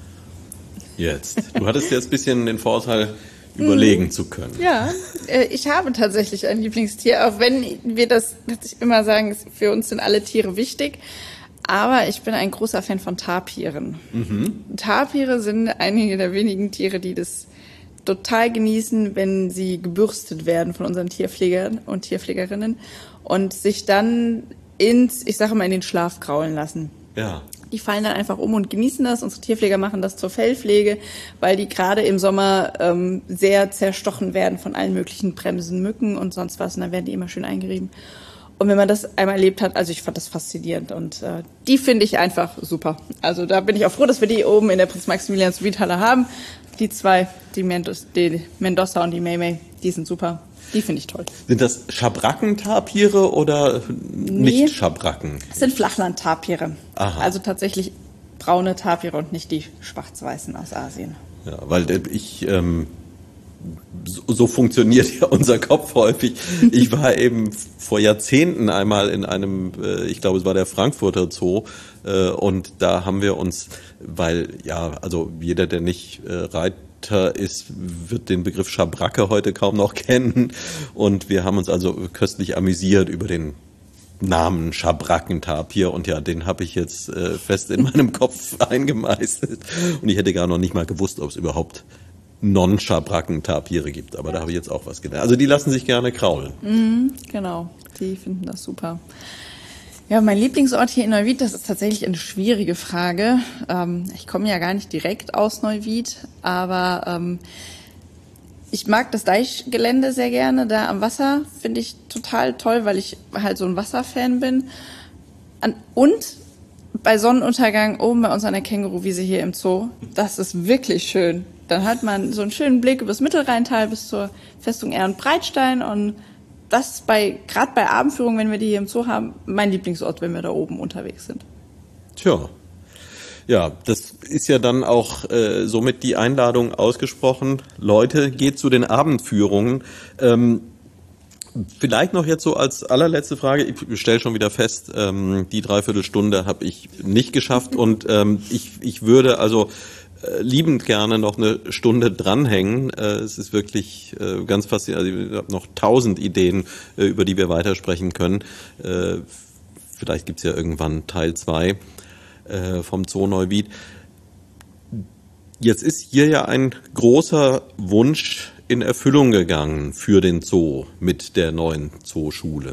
Jetzt. Du hattest jetzt ein bisschen den Vorteil, überlegen zu können. Ja, äh, ich habe tatsächlich ein Lieblingstier, auch wenn wir das immer sagen, für uns sind alle Tiere wichtig. Aber ich bin ein großer Fan von Tapiren. Mhm. Tapire sind einige der wenigen Tiere, die das total genießen, wenn sie gebürstet werden von unseren Tierpflegern und Tierpflegerinnen und sich dann ins, ich sage mal, in den Schlaf kraulen lassen. Ja. Die fallen dann einfach um und genießen das. Unsere Tierpfleger machen das zur Fellpflege, weil die gerade im Sommer ähm, sehr zerstochen werden von allen möglichen Bremsen, Mücken und sonst was. Und dann werden die immer schön eingerieben. Und wenn man das einmal erlebt hat, also ich fand das faszinierend. Und äh, die finde ich einfach super. Also da bin ich auch froh, dass wir die oben in der Prinz-Maximilians-Suite-Halle haben. Die zwei, die, Mendos, die Mendoza und die Maymay, die sind super. Die finde ich toll. Sind das Schabrackentapire oder nicht nee, Schabracken? Das sind Flachland-Tapire. Aha. Also tatsächlich braune Tapire und nicht die schwarz-weißen aus Asien. Ja, weil ich, ähm, so, so funktioniert ja unser Kopf häufig. Ich war eben vor Jahrzehnten einmal in einem, äh, ich glaube es war der Frankfurter Zoo, äh, und da haben wir uns, weil ja, also jeder, der nicht äh, reitet, Mutter ist, wird den Begriff Schabracke heute kaum noch kennen. Und wir haben uns also köstlich amüsiert über den Namen Schabrackentapir. Und ja, den habe ich jetzt äh, fest in meinem Kopf eingemeißelt. Und ich hätte gar noch nicht mal gewusst, ob es überhaupt Non-Schabrackentapire gibt. Aber da habe ich jetzt auch was gelernt. Also die lassen sich gerne kraulen. Mhm, genau, die finden das super. Ja, mein Lieblingsort hier in Neuwied, das ist tatsächlich eine schwierige Frage. Ähm, ich komme ja gar nicht direkt aus Neuwied, aber ähm, ich mag das Deichgelände sehr gerne. Da am Wasser finde ich total toll, weil ich halt so ein Wasserfan bin. An, und bei Sonnenuntergang oben bei uns an der Känguruwiese hier im Zoo, das ist wirklich schön. Dann hat man so einen schönen Blick übers Mittelrheintal bis zur Festung Ehrenbreitstein und das bei, gerade bei Abendführungen, wenn wir die hier im Zoo haben, mein Lieblingsort, wenn wir da oben unterwegs sind. Tja, ja, das ist ja dann auch äh, somit die Einladung ausgesprochen. Leute, geht zu den Abendführungen. Ähm, vielleicht noch jetzt so als allerletzte Frage, ich stelle schon wieder fest, ähm, die Dreiviertelstunde habe ich nicht geschafft und ähm, ich, ich würde also liebend gerne noch eine Stunde dranhängen. Es ist wirklich ganz faszinierend. Also ich habe noch tausend Ideen, über die wir weitersprechen können. Vielleicht gibt's ja irgendwann Teil zwei vom Zoo Neuwied. Jetzt ist hier ja ein großer Wunsch in Erfüllung gegangen für den Zoo mit der neuen Zooschule.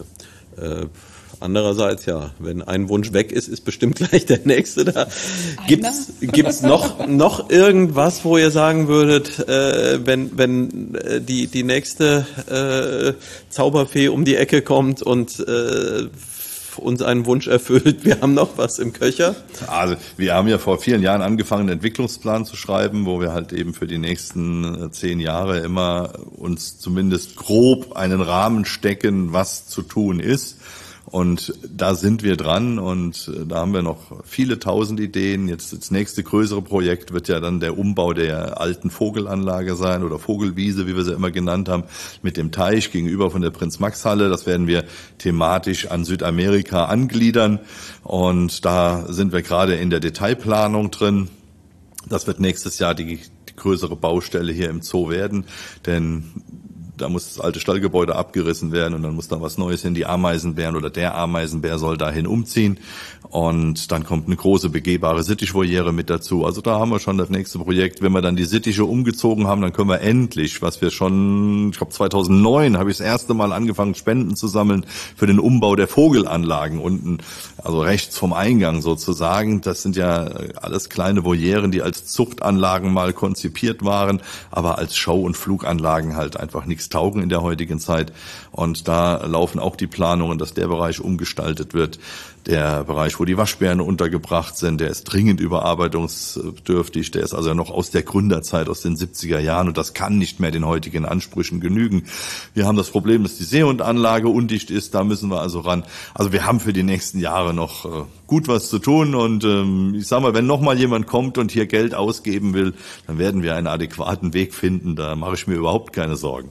Andererseits, ja, wenn ein Wunsch weg ist, ist bestimmt gleich der nächste da. Gibt's, gibt's noch, noch irgendwas, wo ihr sagen würdet, äh, wenn, wenn äh, die, die nächste äh, Zauberfee um die Ecke kommt und äh, uns einen Wunsch erfüllt, wir haben noch was im Köcher? Also, wir haben ja vor vielen Jahren angefangen, einen Entwicklungsplan zu schreiben, wo wir halt eben für die nächsten zehn Jahre immer uns zumindest grob einen Rahmen stecken, was zu tun ist. Und da sind wir dran und da haben wir noch viele tausend Ideen. Jetzt das nächste größere Projekt wird ja dann der Umbau der alten Vogelanlage sein oder Vogelwiese, wie wir sie immer genannt haben, mit dem Teich gegenüber von der Prinz-Max-Halle. Das werden wir thematisch an Südamerika angliedern und da sind wir gerade in der Detailplanung drin. Das wird nächstes Jahr die, die größere Baustelle hier im Zoo werden, denn da muss das alte Stallgebäude abgerissen werden und dann muss da was Neues hin. Die Ameisenbären oder der Ameisenbär soll dahin umziehen und dann kommt eine große begehbare Sittichvoliere mit dazu. Also da haben wir schon das nächste Projekt. Wenn wir dann die Sittiche umgezogen haben, dann können wir endlich, was wir schon, ich glaube zweitausendneun habe ich das erste Mal angefangen, Spenden zu sammeln für den Umbau der Vogelanlagen unten, also rechts vom Eingang sozusagen. Das sind ja alles kleine Volieren, die als Zuchtanlagen mal konzipiert waren, aber als Show- und Fluganlagen halt einfach nichts taugen in der heutigen Zeit. Und da laufen auch die Planungen, dass der Bereich umgestaltet wird. Der Bereich, wo die Waschbären untergebracht sind, der ist dringend überarbeitungsdürftig. Der ist also noch aus der Gründerzeit, aus den siebziger Jahren und das kann nicht mehr den heutigen Ansprüchen genügen. Wir haben das Problem, dass die Seehundanlage undicht ist, da müssen wir also ran. Also wir haben für die nächsten Jahre noch äh, gut was zu tun und ähm, ich sag mal, wenn noch mal jemand kommt und hier Geld ausgeben will, dann werden wir einen adäquaten Weg finden. Da mache ich mir überhaupt keine Sorgen.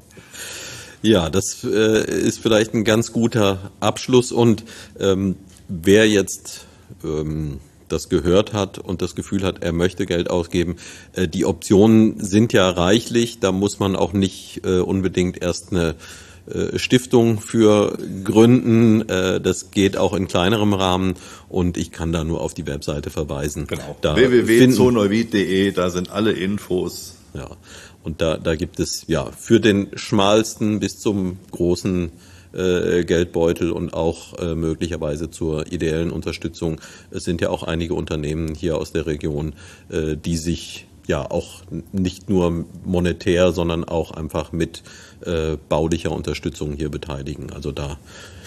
Ja, das äh, ist vielleicht ein ganz guter Abschluss und ähm, wer jetzt ähm, das gehört hat und das Gefühl hat, er möchte Geld ausgeben, äh, die Optionen sind ja reichlich, da muss man auch nicht äh, unbedingt erst eine äh, Stiftung für gründen, äh, das geht auch in kleinerem Rahmen und ich kann da nur auf die Webseite verweisen. Genau, da w w w punkt zooneuwied punkt de, da sind alle Infos. Ja, und da, da gibt es ja für den schmalsten bis zum großen äh, Geldbeutel und auch äh, möglicherweise zur ideellen Unterstützung. Es sind ja auch einige Unternehmen hier aus der Region, äh, die sich ja auch nicht nur monetär, sondern auch einfach mit äh, baulicher Unterstützung hier beteiligen. Also da,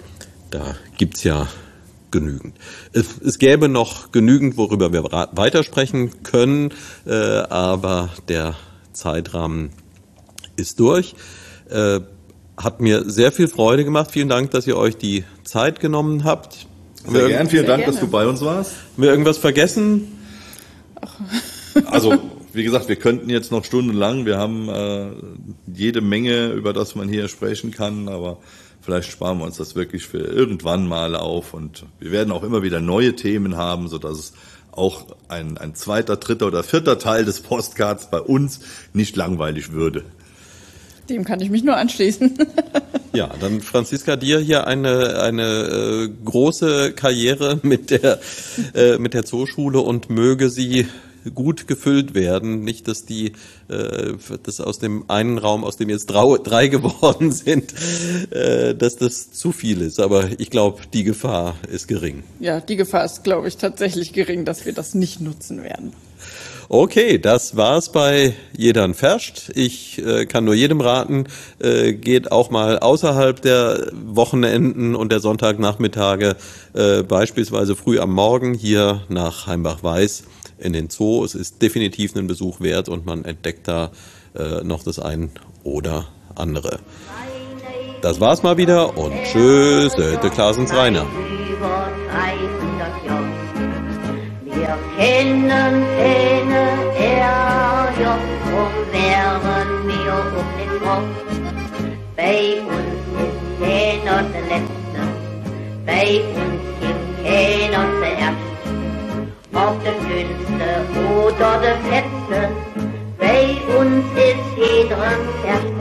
da gibt's ja genügend. Es, es gäbe noch genügend, worüber wir weitersprechen können, äh, aber der Zeitrahmen ist durch. Äh, hat mir sehr viel Freude gemacht. Vielen Dank, dass ihr euch die Zeit genommen habt. Sehr gern, vielen Sehr Dank, gerne. dass du bei uns warst. Haben wir irgendwas vergessen? Also, wie gesagt, wir könnten jetzt noch stundenlang, wir haben äh, jede Menge, über das man hier sprechen kann, aber vielleicht sparen wir uns das wirklich für irgendwann mal auf und wir werden auch immer wieder neue Themen haben, sodass es auch ein, ein zweiter, dritter oder vierter Teil des Postcards bei uns nicht langweilig würde. Dem kann ich mich nur anschließen. Ja, dann Franziska, dir hier eine eine äh, große Karriere mit der äh, mit der Zooschule und möge sie gut gefüllt werden. Nicht, dass die äh, dass aus dem einen Raum, aus dem jetzt drei, drei geworden sind, äh, dass das zu viel ist. Aber ich glaube, die Gefahr ist gering. Ja, die Gefahr ist, glaube ich, tatsächlich gering, dass wir das nicht nutzen werden. Okay, das war's bei Jedern Ferscht. Ich äh, kann nur jedem raten, äh, geht auch mal außerhalb der Wochenenden und der Sonntagnachmittage, äh, beispielsweise früh am Morgen hier nach Heimbach-Weiß in den Zoo. Es ist definitiv einen Besuch wert und man entdeckt da äh, noch das ein oder andere. Das war's mal wieder und tschüss, Söte Klaasens Rainer. Über dreihundert Jahre. Wir kennen keine Ärger, drum wären wir auf den Kopf. Bei uns ist keiner der Letzte, bei uns gibt keiner zuerst. Ob der Dünnste oder der Fetzte, bei uns ist jeder erst.